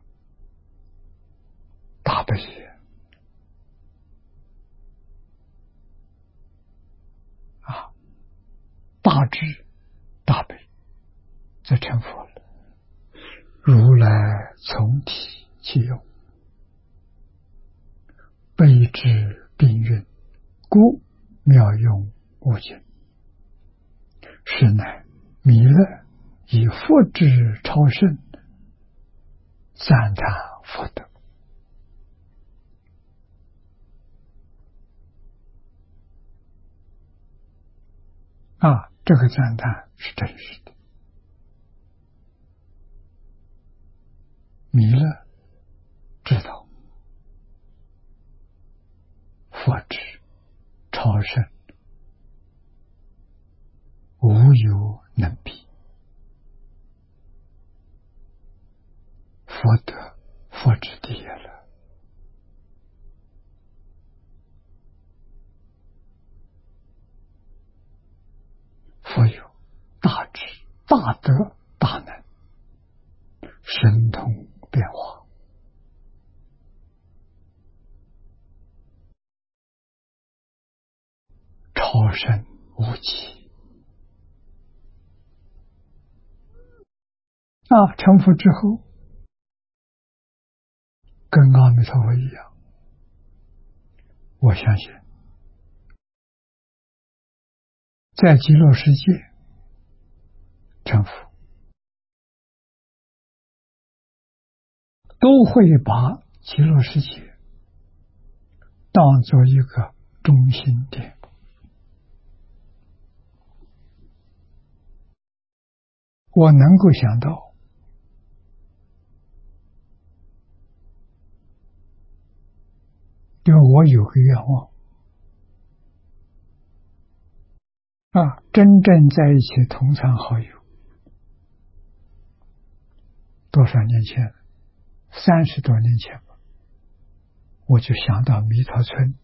大悲啊，大智大悲，则成佛了。如来从体其用，悲智并运，故妙用无尽。是乃弥勒以佛智超胜，赞叹佛德。啊，这个赞叹是真实的。弥勒知道佛智超胜，无有能比。佛德佛智第一了。佛有大智大德大能，神通变化，超胜无极。啊，成佛之后跟阿弥陀佛一样，我相信在极乐世界成佛都会把极乐世界当作一个中心点。我能够想到，因为我有个愿望啊，真正在一起同参好友，多少年前，三十多年前吧，我就想到弥陀村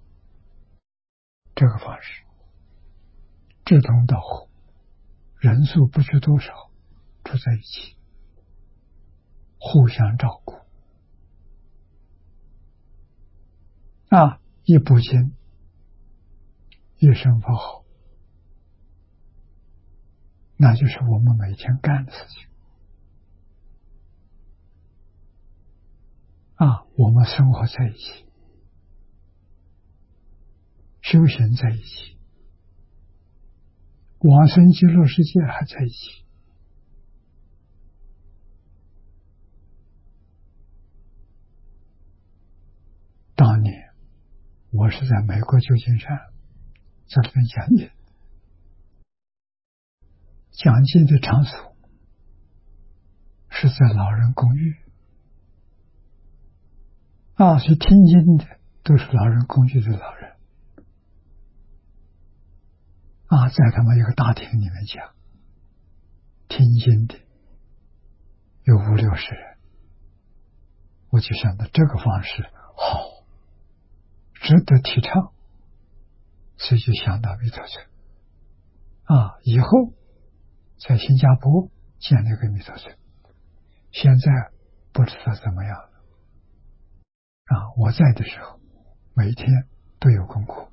这个方式，志同道合，人数不知多少，住在一起，互相照顾。啊，一部经，一声佛号，那就是我们每天干的事情。啊，我们生活在一起，修行在一起，往生极乐世界还在一起。当年我是在美国旧金山在这边讲经，讲经的场所是在老人公寓啊，所以听经的都是老人公寓的老人啊，在他们一个大厅里面讲，听经的有五六十人，我就想到这个方式好，值得提倡，所以就想到弥陀村啊，以后在新加坡建了一个弥陀村，现在不知道怎么样了啊！我在的时候，每一天都有功课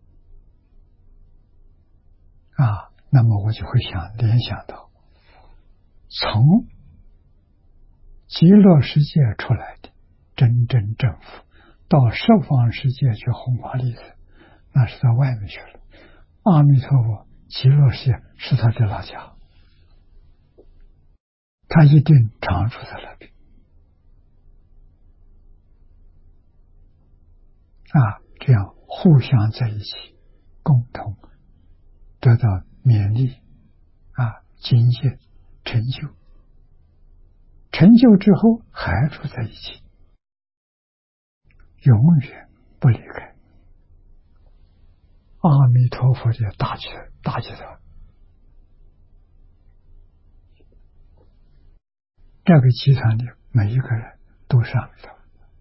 啊，那么我就会想联想到，从极乐世界出来的真正正佛， 到十方世界去弘法利生，那是到外面去了。阿弥陀佛极乐世界是他的老家，他一定常住在那边啊，这样互相在一起，共同得到勉励啊，境界成就，成就之后还住在一起，永远不离开。阿弥陀佛的大集大集团，这个集团里每一个人都是阿弥陀佛，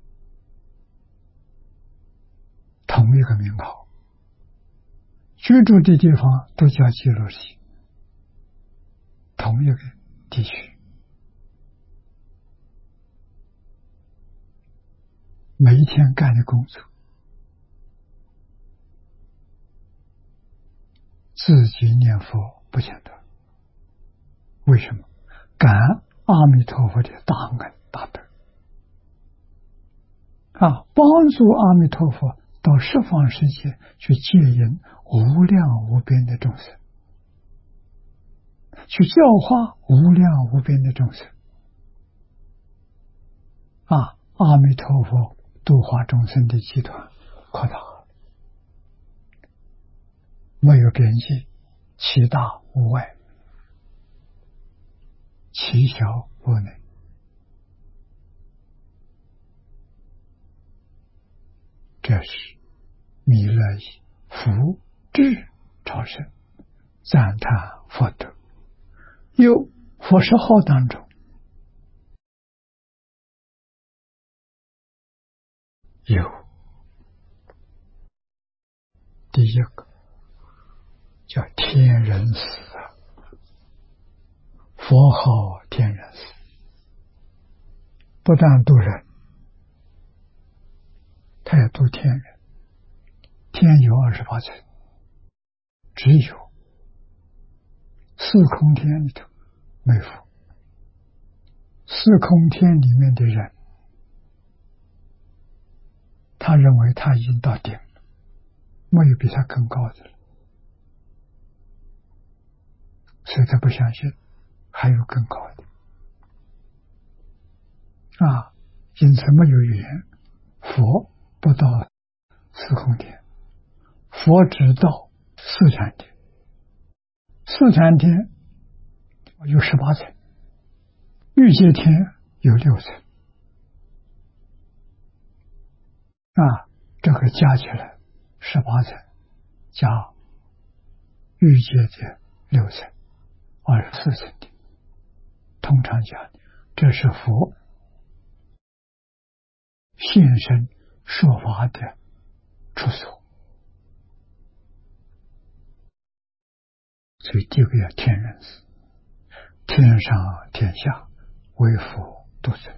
同一个名号，居住的地方都叫极乐世界，同一个地区，每一天干的工作，自己念佛不简单。为什么？感阿弥陀佛的大恩大德啊，帮助阿弥陀佛到十方世界去接引无量无边的众生，去教化无量无边的众生啊！阿弥陀佛度化众生的集团扩大，没有边际，其大无外，其小无内。这是弥勒以福智超生，赞叹佛德。有佛十号当中有第一个叫天人寺啊，佛号天人寺，不但度人，他也度天人。天有二十八层，只有四空天里头没佛。四空天里面的人，他认为他已经到顶了，没有比他更高的了，所以他不相信还有更高的啊。因此没有语言，佛不到四空天，佛只到四禅天。四禅天有十八层，欲界天有六层啊，这个加起来十八层，加欲界的六层，二十四层的。通常讲，这是佛现身说法的处所。所以第一个叫天人寺，天上天下为佛度生，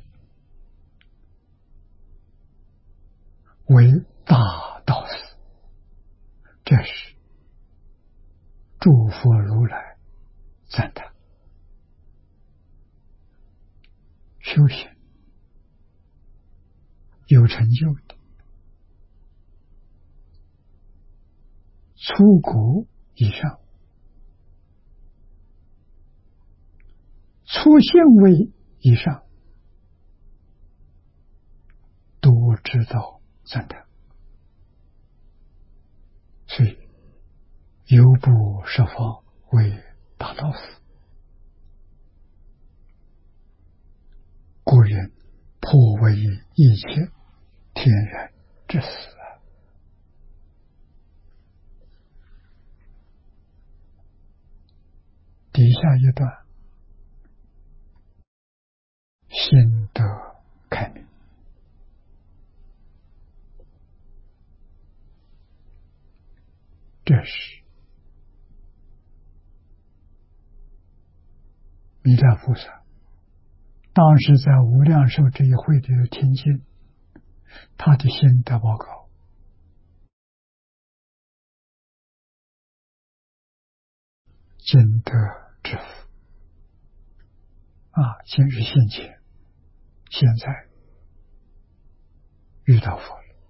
为大道寺，这是诸佛如来赞叹。修行有成就的，出国以上，出现位以上，都知道赞叹。所以游步十方为大道寺，故人破为一切天人之死。底下一段，心得开明。这是弥勒菩萨当时在无量寿这一会里头听经，他的心得报告，今得之福啊，今日现前，现在遇到佛了，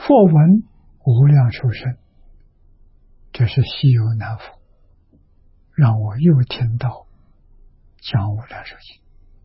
佛闻无量寿生，这是稀有难逢，让我又听到讲无量寿经，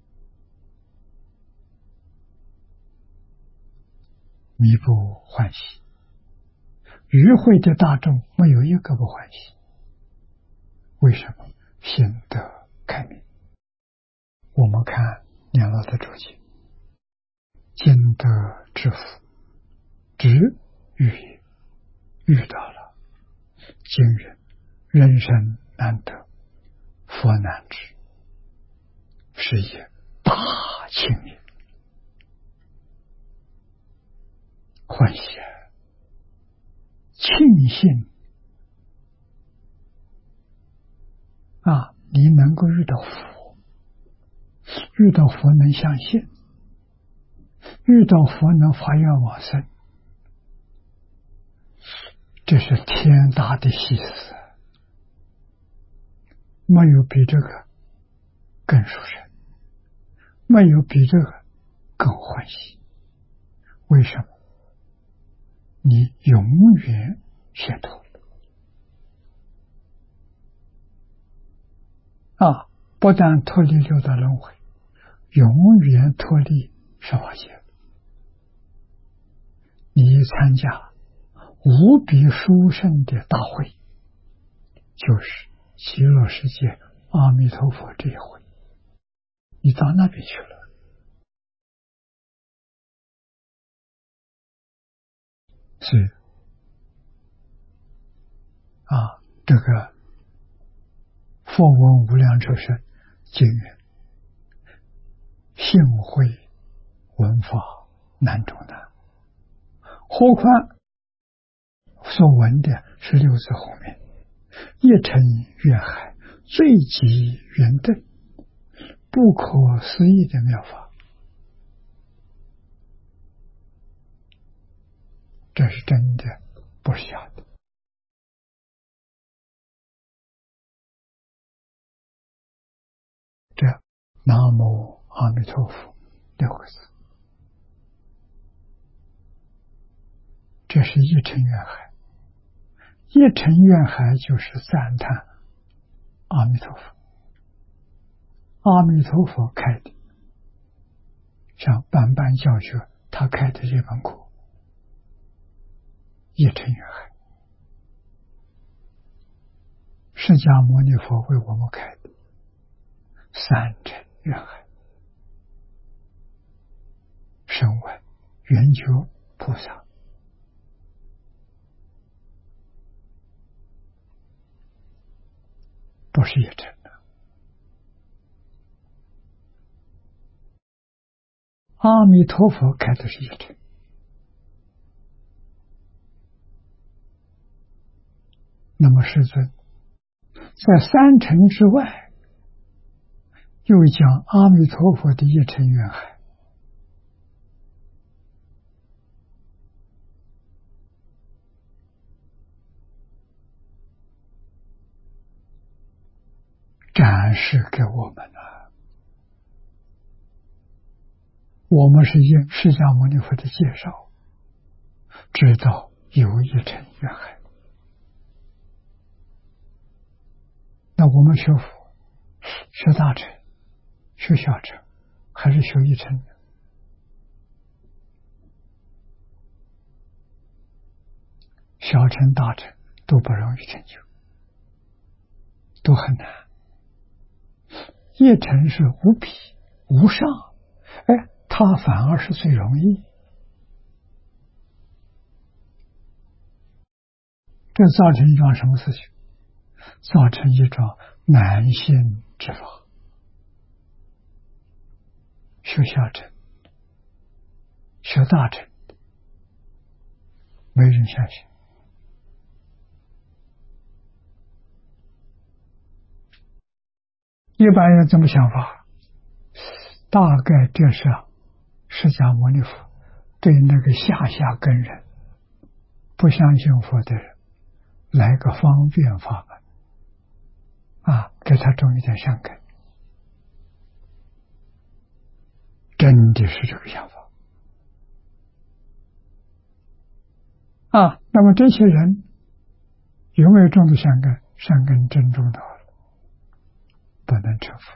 弥不欢喜。与会的大众没有一个不欢喜，为什么？心得开明。我们看年老的注解，今得之福，知遇也，遇到了今人人生难得，佛难知，是也大庆也，欢喜啊，庆幸啊，你能够遇到佛，遇到佛能相信，遇到佛能发愿往生，这是天大的喜事，没有比这个更殊胜，没有比这个更欢喜。为什么？你永远解脱啊！不但脱离六道轮回，永远脱离十法界。你参加无比殊胜的大会，就是极乐世界阿弥陀佛这一会，你到那边去了。是啊，这个佛闻无量寿生经云，幸会闻法难中难，何况所闻的是六字后面一尘愿海，最极圆顿，不可思议的妙法。这是真的，不是假的。这南无阿弥陀佛六个字，这是一尘愿海。一尘愿海就是赞叹阿弥陀佛，阿弥陀佛开的，像班班教学他开的这本课，一尘愿海，释迦牟尼佛为我们开的三尘愿海，声闻圆觉菩萨，不是一尘的。阿弥陀佛开的是一尘，那么世尊在三尘之外又讲阿弥陀佛的一尘愿海，展示给我们了。我们是因释迦牟尼佛的介绍知道有一尘愿海。那我们学佛学大乘学小乘还是学一乘呢？小乘大乘都不容易成就，都很难。一乘是无比无上，哎，它反而是最容易。这造成一桩什么事情？造成一桩难信之法。学小乘学大乘没人相信，一般人怎么想法？大概这是释迦牟尼佛对那个下下根人不相信佛的人来个方便法门啊，给他种一点善根，真的是这个想法啊，那么这些人有没有种的善根？善根真种到了，不能成佛。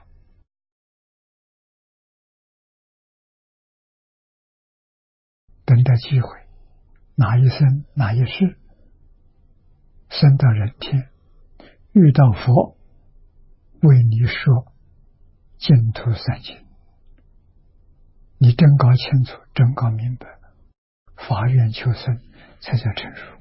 等待机会，哪一生哪一世，生到人天，遇到佛，为你说净土三经，你真搞清楚，真搞明白，发愿求生才叫成熟。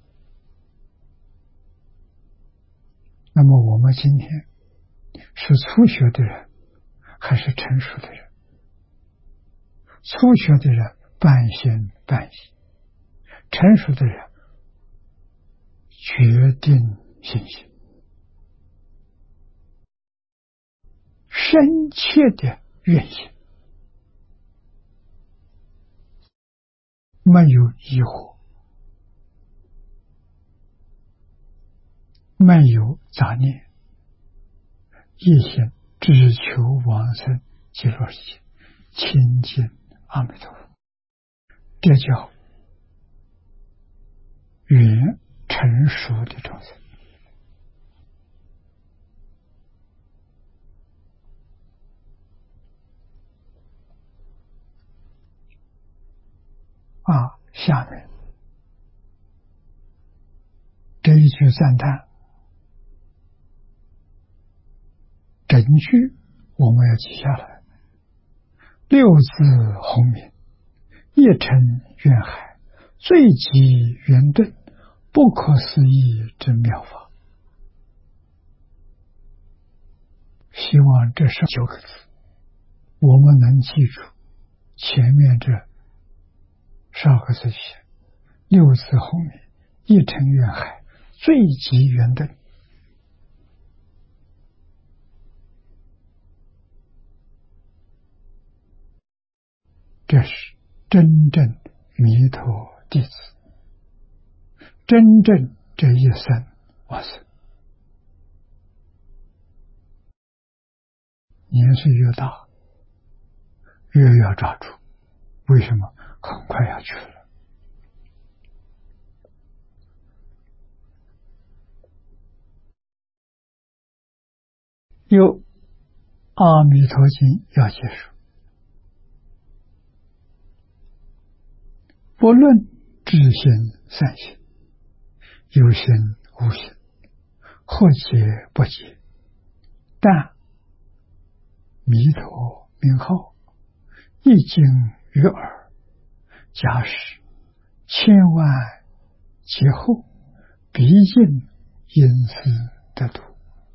那么我们今天是初学的人还是成熟的人？初学的人半信半疑，成熟的人决定信心，深切的愿心，没有疑惑，没有杂念，一心只求往生极乐世界，亲近阿弥陀佛，这叫圆成熟的众生。啊，下面这一句赞叹，整句我们要记下来。六字洪名，一尘愿海，最极圆顿，不可思议之妙法。希望这十九个字我们能记住前面这十二个字写，六字洪名，一尘愿海，最极圆顿。这是真正弥陀弟子，真正这一生往生。年岁越大，越要抓住。为什么？很快要去了。有阿弥陀经要结束，不论知心善行，有心无心，或解不解，但弥陀名号一经于耳，假使千万劫后，毕竟因此得度。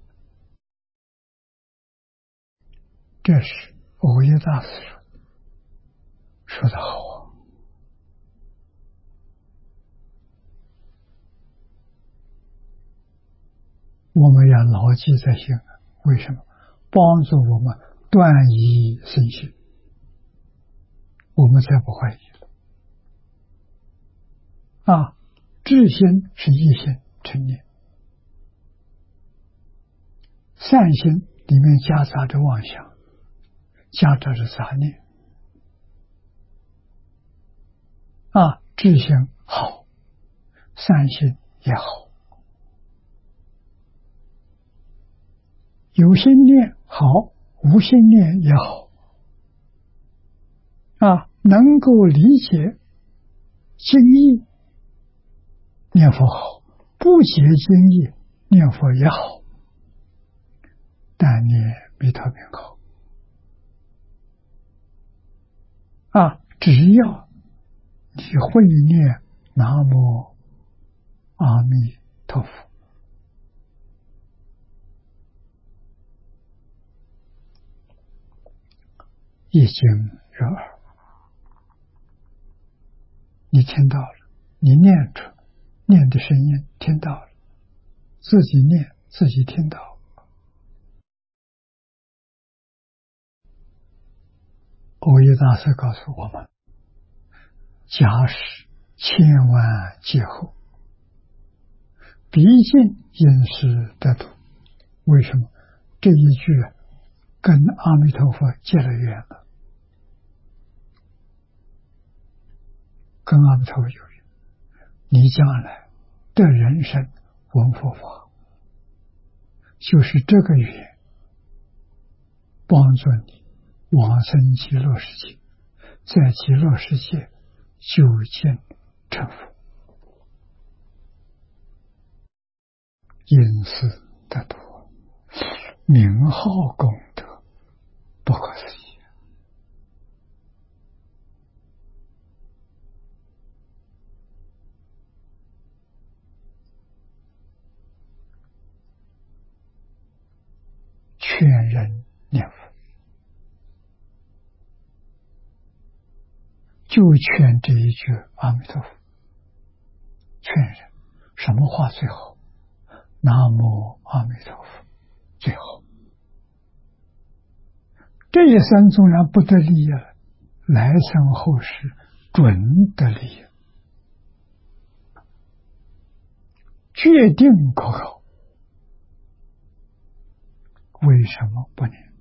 这是藕益大师说，说得好啊！我们要牢记在心，为什么？帮助我们断疑生信，我们才不怀疑了。啊，智心是一心成念，善心里面夹杂着妄想，夹杂着杂念。啊，智心好，善心也好，有心念好，无心念也好。啊，能够理解经义，念佛好；不解经义，念佛也好。但念弥陀名号，啊，只要你会念南无阿弥陀佛，一经入耳，你听到了，你念出念的声音听到了，自己念自己听到。藕益大师告诉我们，假使千万劫后，毕竟因是得度。为什么？这一句跟阿弥陀佛结了缘了，跟阿弥陀佛有缘。 你将来的人生闻佛法，就是这个语言帮助你往生极乐世界，在极乐世界究竟成佛，因此得多，名号功德不可思议。劝人念佛，就劝这一句阿弥陀佛。劝人什么话最好？南无阿弥陀佛最好。这一生纵然不得利益了，来生后世准得利益，决定可靠。为什么不念？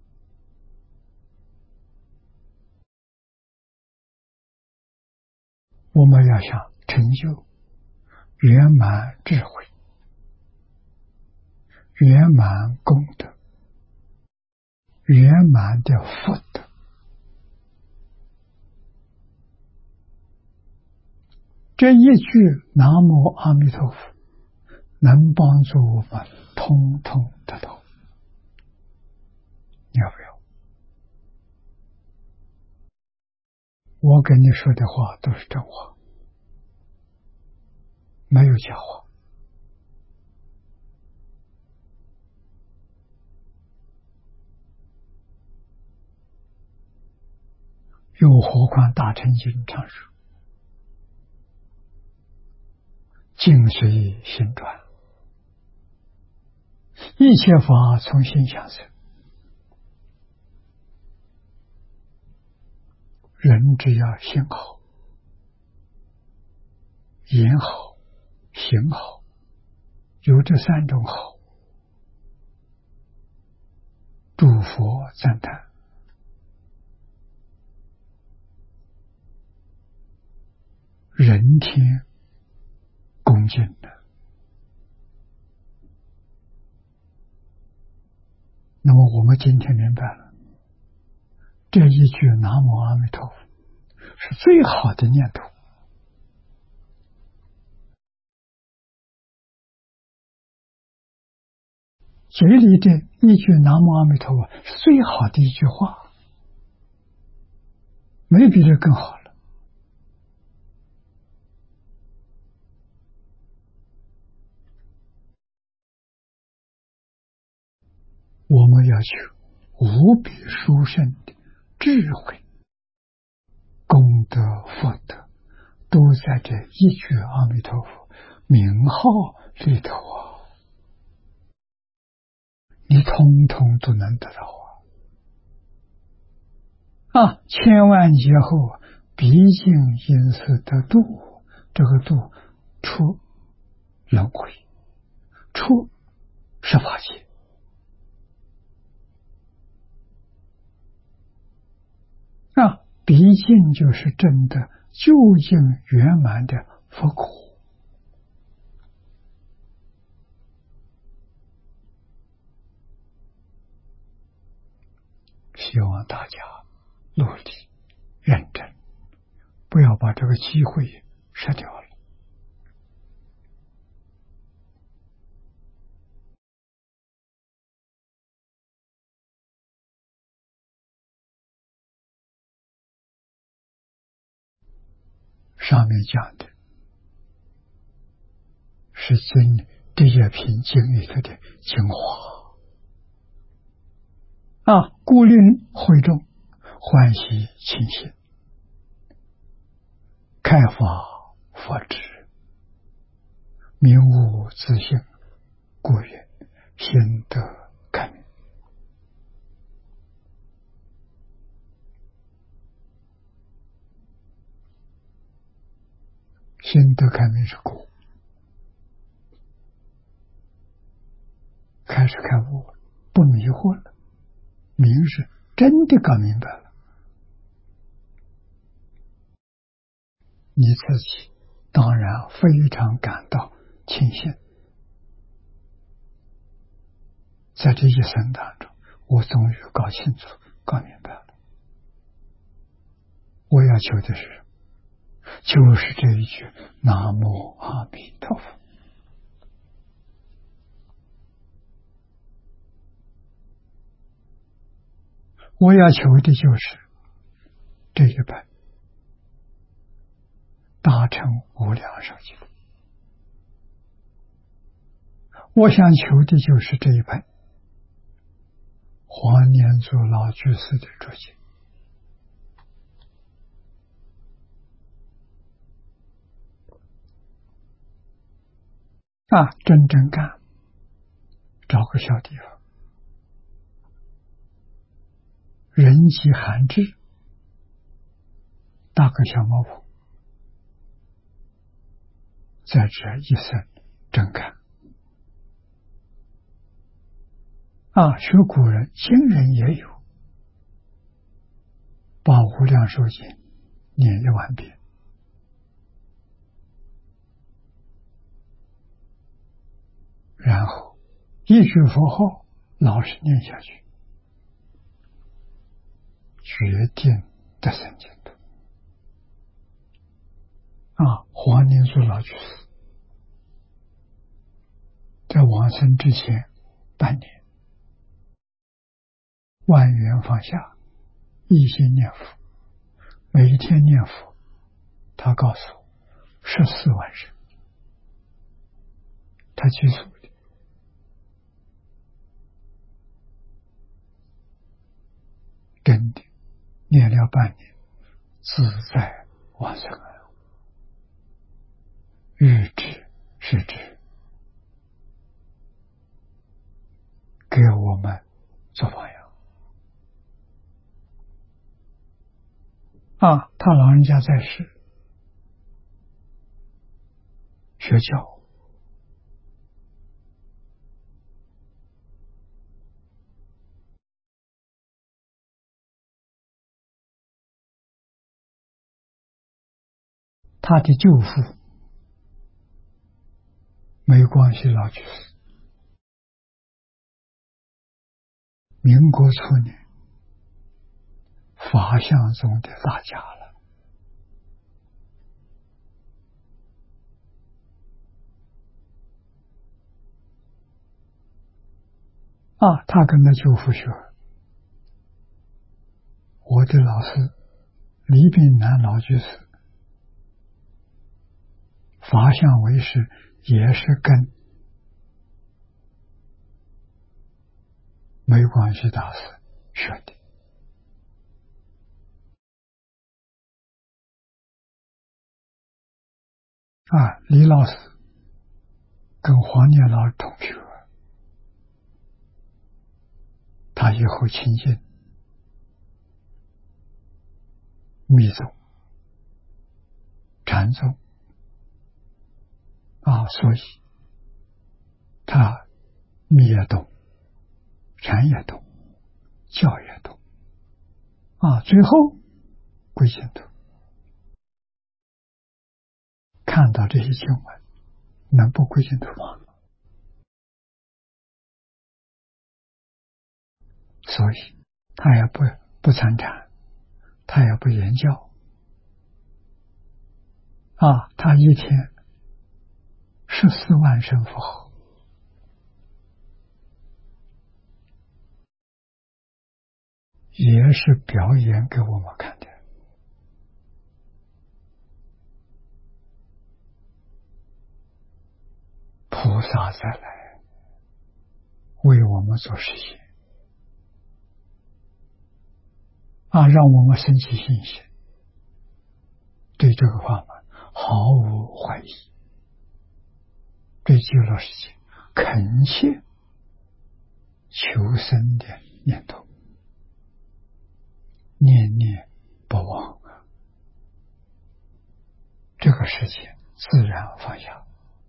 我们要想成就圆满智慧、圆满功德、圆满的福德，这一句南无阿弥陀佛能帮助我们通通得到。你要不要？我跟你说的话都是真话，没有假话。又何况大乘经常说境随心转，一切法从心想生。人只要心好、言好、行好，有这三种好，诸佛赞叹，人天恭敬的。那么我们今天明白了，这一句南无阿弥陀佛是最好的念头。嘴里的一句南无阿弥陀佛是最好的一句话，没比这更好了。我们要求无比殊胜的智慧、功德、福德，都在这一句阿弥陀佛名号里头啊！你通通都能得到啊！啊，千万劫后，毕竟因此得度，这个度出轮回，出十法界。啊，毕竟就是真的究竟圆满的佛果。希望大家努力认真，不要把这个机会失掉了。上面讲的是经第一品经里头的精华啊，故令会众欢喜清心，开发佛智，明悟自性，故曰心得开明。心得开明是果，开始开悟，不迷惑了。明是真的搞明白了，你自己当然非常感到庆幸。在这一生当中，我终于搞清楚、搞明白了。我要求的是什么？就是这一句南无阿弥陀佛。我要求的就是这一本大乘无量寿经。我想求的就是这一本黄念祖老居士的注解。啊，真正干，找个小地方，人迹罕至，搭个小茅棚，在这一生真干。啊，学古人，今人也有，把无量寿经念一万遍，然后一句佛号老实念下去，决定得生净土。啊，黄念祖老居士在往生之前半年，万缘放下，一心念佛，每一天念佛，他告诉我十四万声，他记住的。真的念了半年，自在往生而欲知是知，给我们做榜样。啊，他老人家在世学教，他的舅父梅光系老居士，民国初年法相中的大家了。啊，他跟他舅父学，我的老师李炳南老居士，法相为师也是跟梅光系大师学的。啊，李老师跟黄念老同学，他以后亲近密宗、禅宗，啊，所以他密也懂，禅也懂，教也懂，啊，最后归净土。看到这些经文，能不归净土吗？所以他也不不参禅，他也不言教，啊，他一天十四万声佛号，也是表演给我们看的。菩萨再来为我们做实现，啊，让我们升起信心，对这个法门毫无怀疑，对极乐世界恳切求生的念头，念念不忘，这个世界自然放下，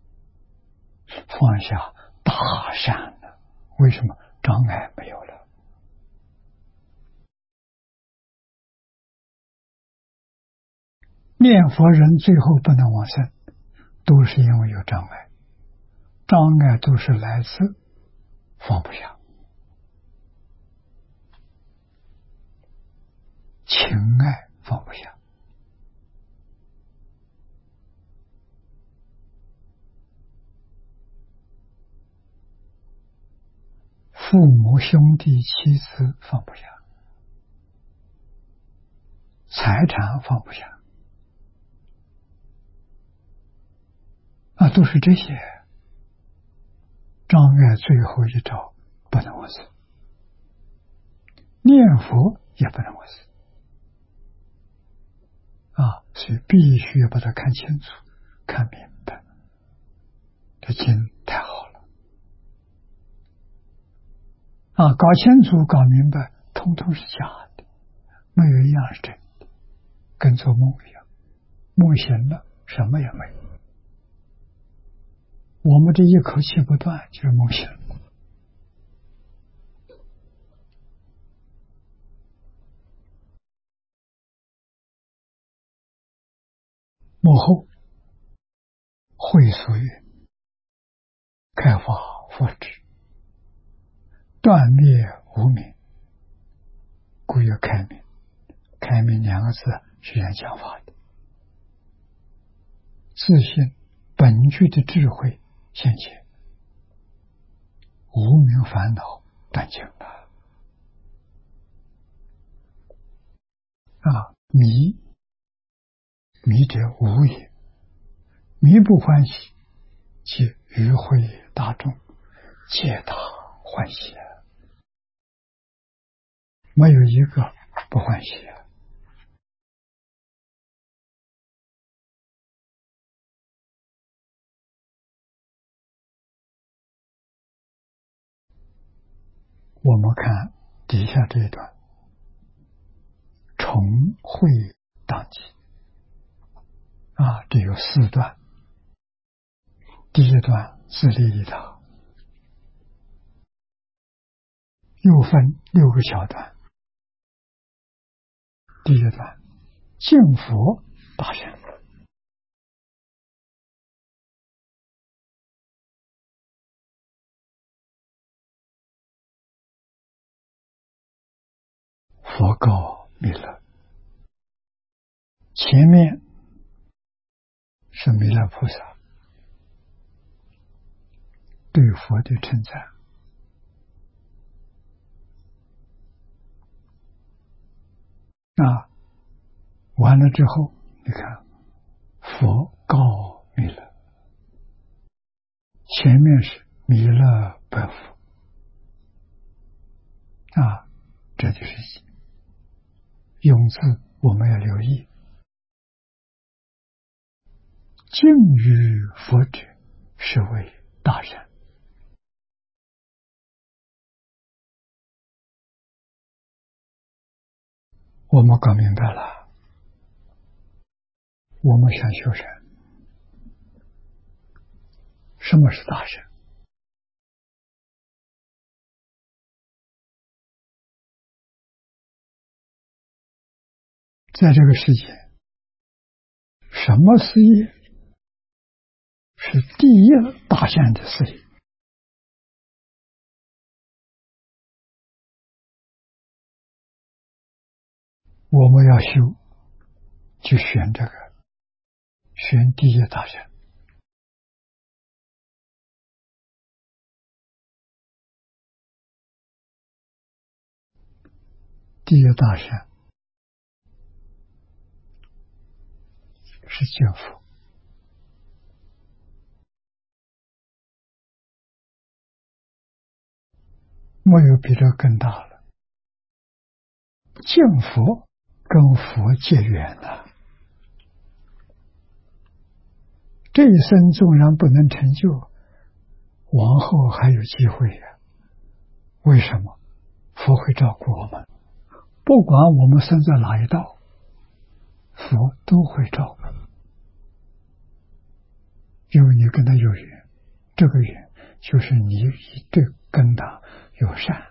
放下大善了。为什么？障碍没有了。念佛人最后不能往生， 都是因为有障碍，障碍都是来自放不下，情爱放不下。父母兄弟妻子放不下，财产放不下，啊，都是这些障碍。最后一招不能忘事，念佛也不能忘事啊，所以必须要把它看清楚、看明白。这经太好了啊！搞清楚、搞明白，通通是假的，没有一样是真的，跟做梦一样，梦醒了，什么也没有。我们这一口气不断，就是梦醒了。幕后会所云：开发佛智，断灭无明，故有开明。开明两个字是这样讲法的，自信本具的智慧现前，无明烦恼断尽了啊！迷迷者无也，迷不欢喜，即与会大众皆大欢喜，没有一个不欢喜。我们看底下这一段，重会当机啊，这有四段。第一段自利利他，又分六个小段。第一段敬佛大圣，佛告弥勒，前面是弥勒菩萨对佛的称赞啊，完了之后，你看佛告弥勒，前面是弥勒白佛啊，这就是用字我们要留意。敬于佛者，是为大善。我们搞明白了，我们想修善，什么是大善？在这个世界，什么事业是第一大善的事业？我们要修，就选这个，选第一大善。第一大善是敬佛，没有比这更大了。敬佛跟佛结缘了，这一生纵然不能成就，往后还有机会呀。为什么？佛会照顾我们，不管我们生在哪一道，佛都会照顾。因为你跟他有缘，这个缘就是你对跟他有善，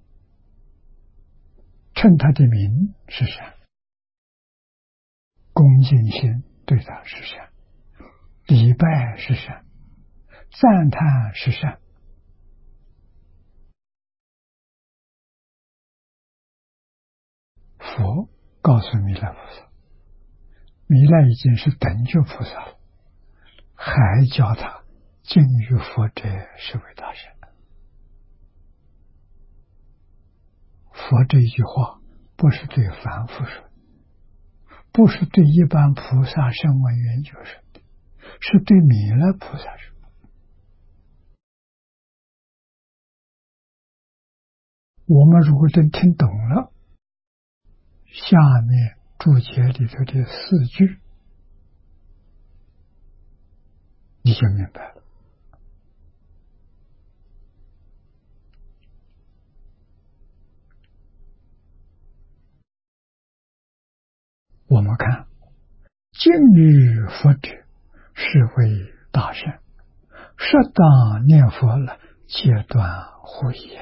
称他的名是善，恭敬心对他是善， 礼拜是善，赞叹是善。佛告诉弥勒菩萨，弥勒已经是等觉菩萨了，还叫他敬于佛者是为大善。佛这一句话不是对凡夫说的，不是对一般菩萨声闻缘觉说的，是对弥勒菩萨说的。我们如果真听懂了下面注解里头的四句，你就明白了。我们看，敬于佛者是为大善，适当念佛了，戒断护也。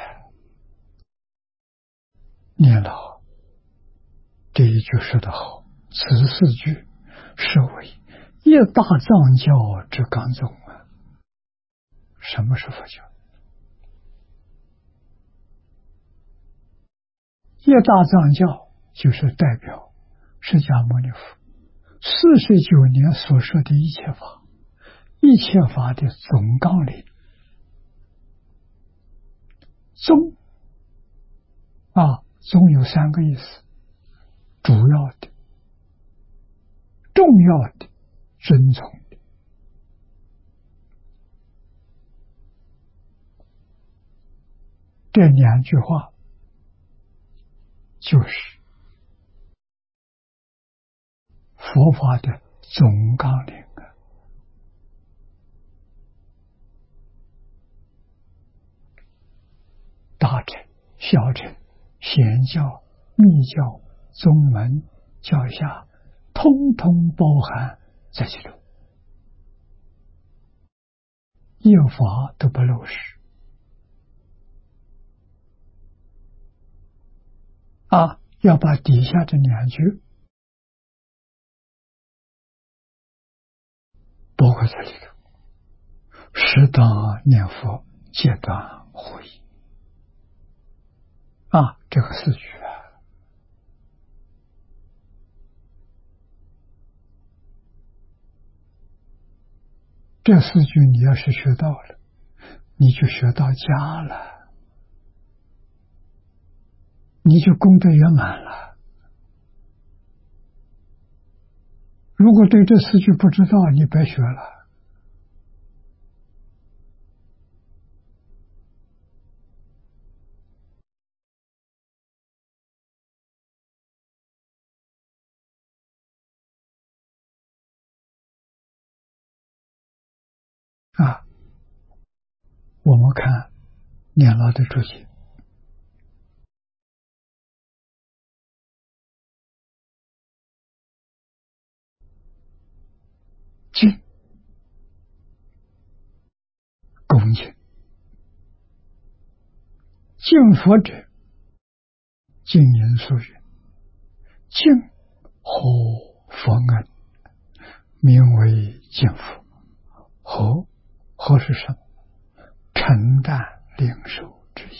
念得好，这一句说得好，此四句是为一大藏教之纲宗啊。什么是佛教？一大藏教就是代表释迦牟尼佛四十九年所说的一切法，一切法的总纲领。宗啊，宗有三个意思：主要的、重要的、遵从的。这两句话就是佛法的总纲领啊。大乘、小乘、显教、密教、宗门、教下，通通包含在其中，一法都不漏失啊！要把底下这两句包括在里头，适当念佛，戒断护疑啊，这个四句啊，这四句你要是学到了，你就学到家了，你就功德圆满了。如果对这四句不知道，你白学了。啊，我们看念老的注解，敬恭敬，敬佛者敬言肃语，敬护佛恩，名为敬佛。和和是什么？承担领受之意。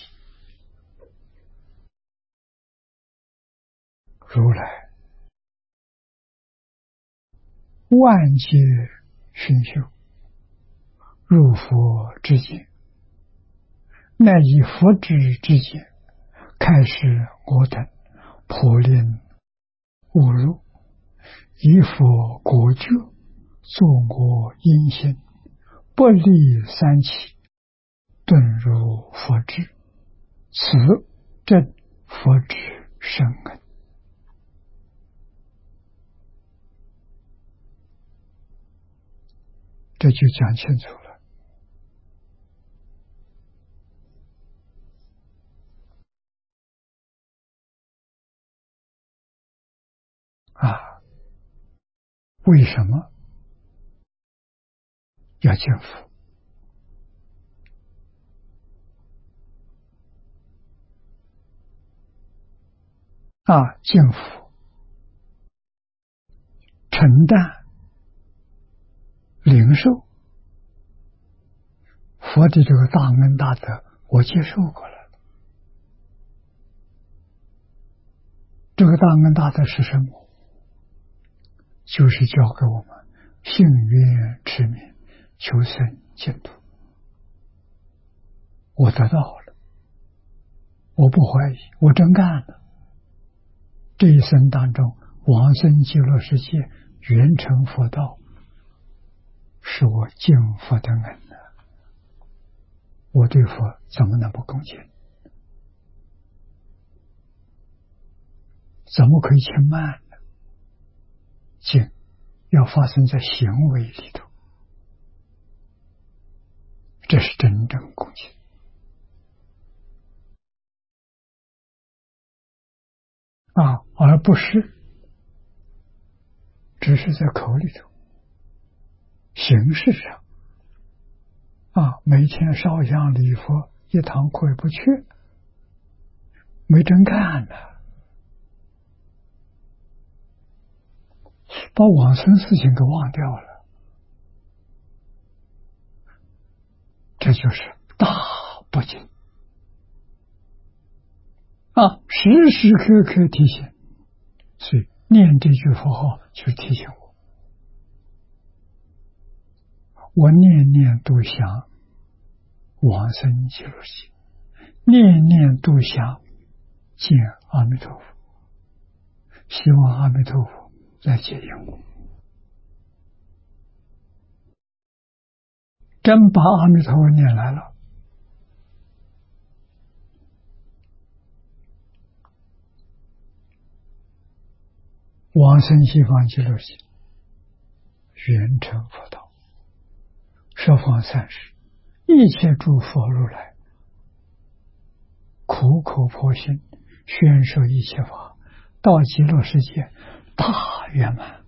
如来万劫熏修，入佛之境，乃以佛之之见，开示我等普令误入，以佛果觉，作我因心，不离三期，顿入佛智，此正佛智深恩。这就讲清楚了啊！为什么要敬佛？啊，敬佛承担领受佛的这个大恩大德，我接受过了。这个大恩大德是什么？就是教给我们信愿持名，求生净土。我得到了，我不怀疑，我真干了。这一生当中，往生极乐世界，圆成佛道，是我敬佛的恩呢。我对佛怎么能不恭敬？怎么可以轻慢呢？敬要发生在行为里头，这是真正恭敬啊，而不是只是在口里头，形式上啊，每天烧香礼佛，一堂课也不去，没真干呢，把往生事情给忘掉了，这就是大不敬啊！时时刻刻提醒，所以念这句佛号就是提醒我，我念念都想往生极乐世界，念念都想见阿弥陀佛，希望阿弥陀佛来接引我。真把阿弥陀佛念来了，往生西方极乐世界，圆成佛道，十方三世一切诸佛如来，苦口婆心宣说一切法，到极乐世界大圆满。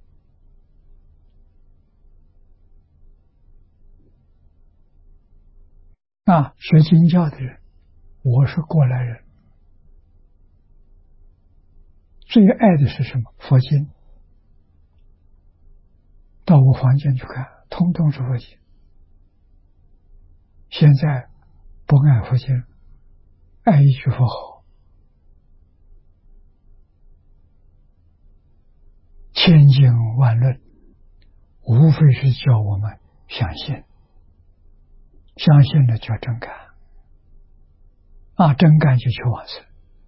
啊，学经教的人，我是过来人，最爱的是什么？佛经。到我房间去看，通通是佛经。现在不爱佛经，爱一句佛号，千经万论，无非是叫我们相信，相信了叫真干啊，真干就去往生。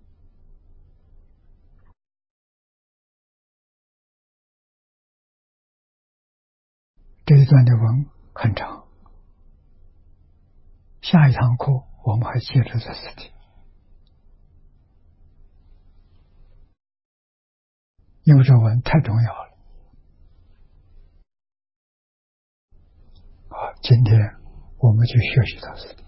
这一段的文很长，下一堂课我们还接着在这里，因为这文太重要了。好，今天我们就学习到这里。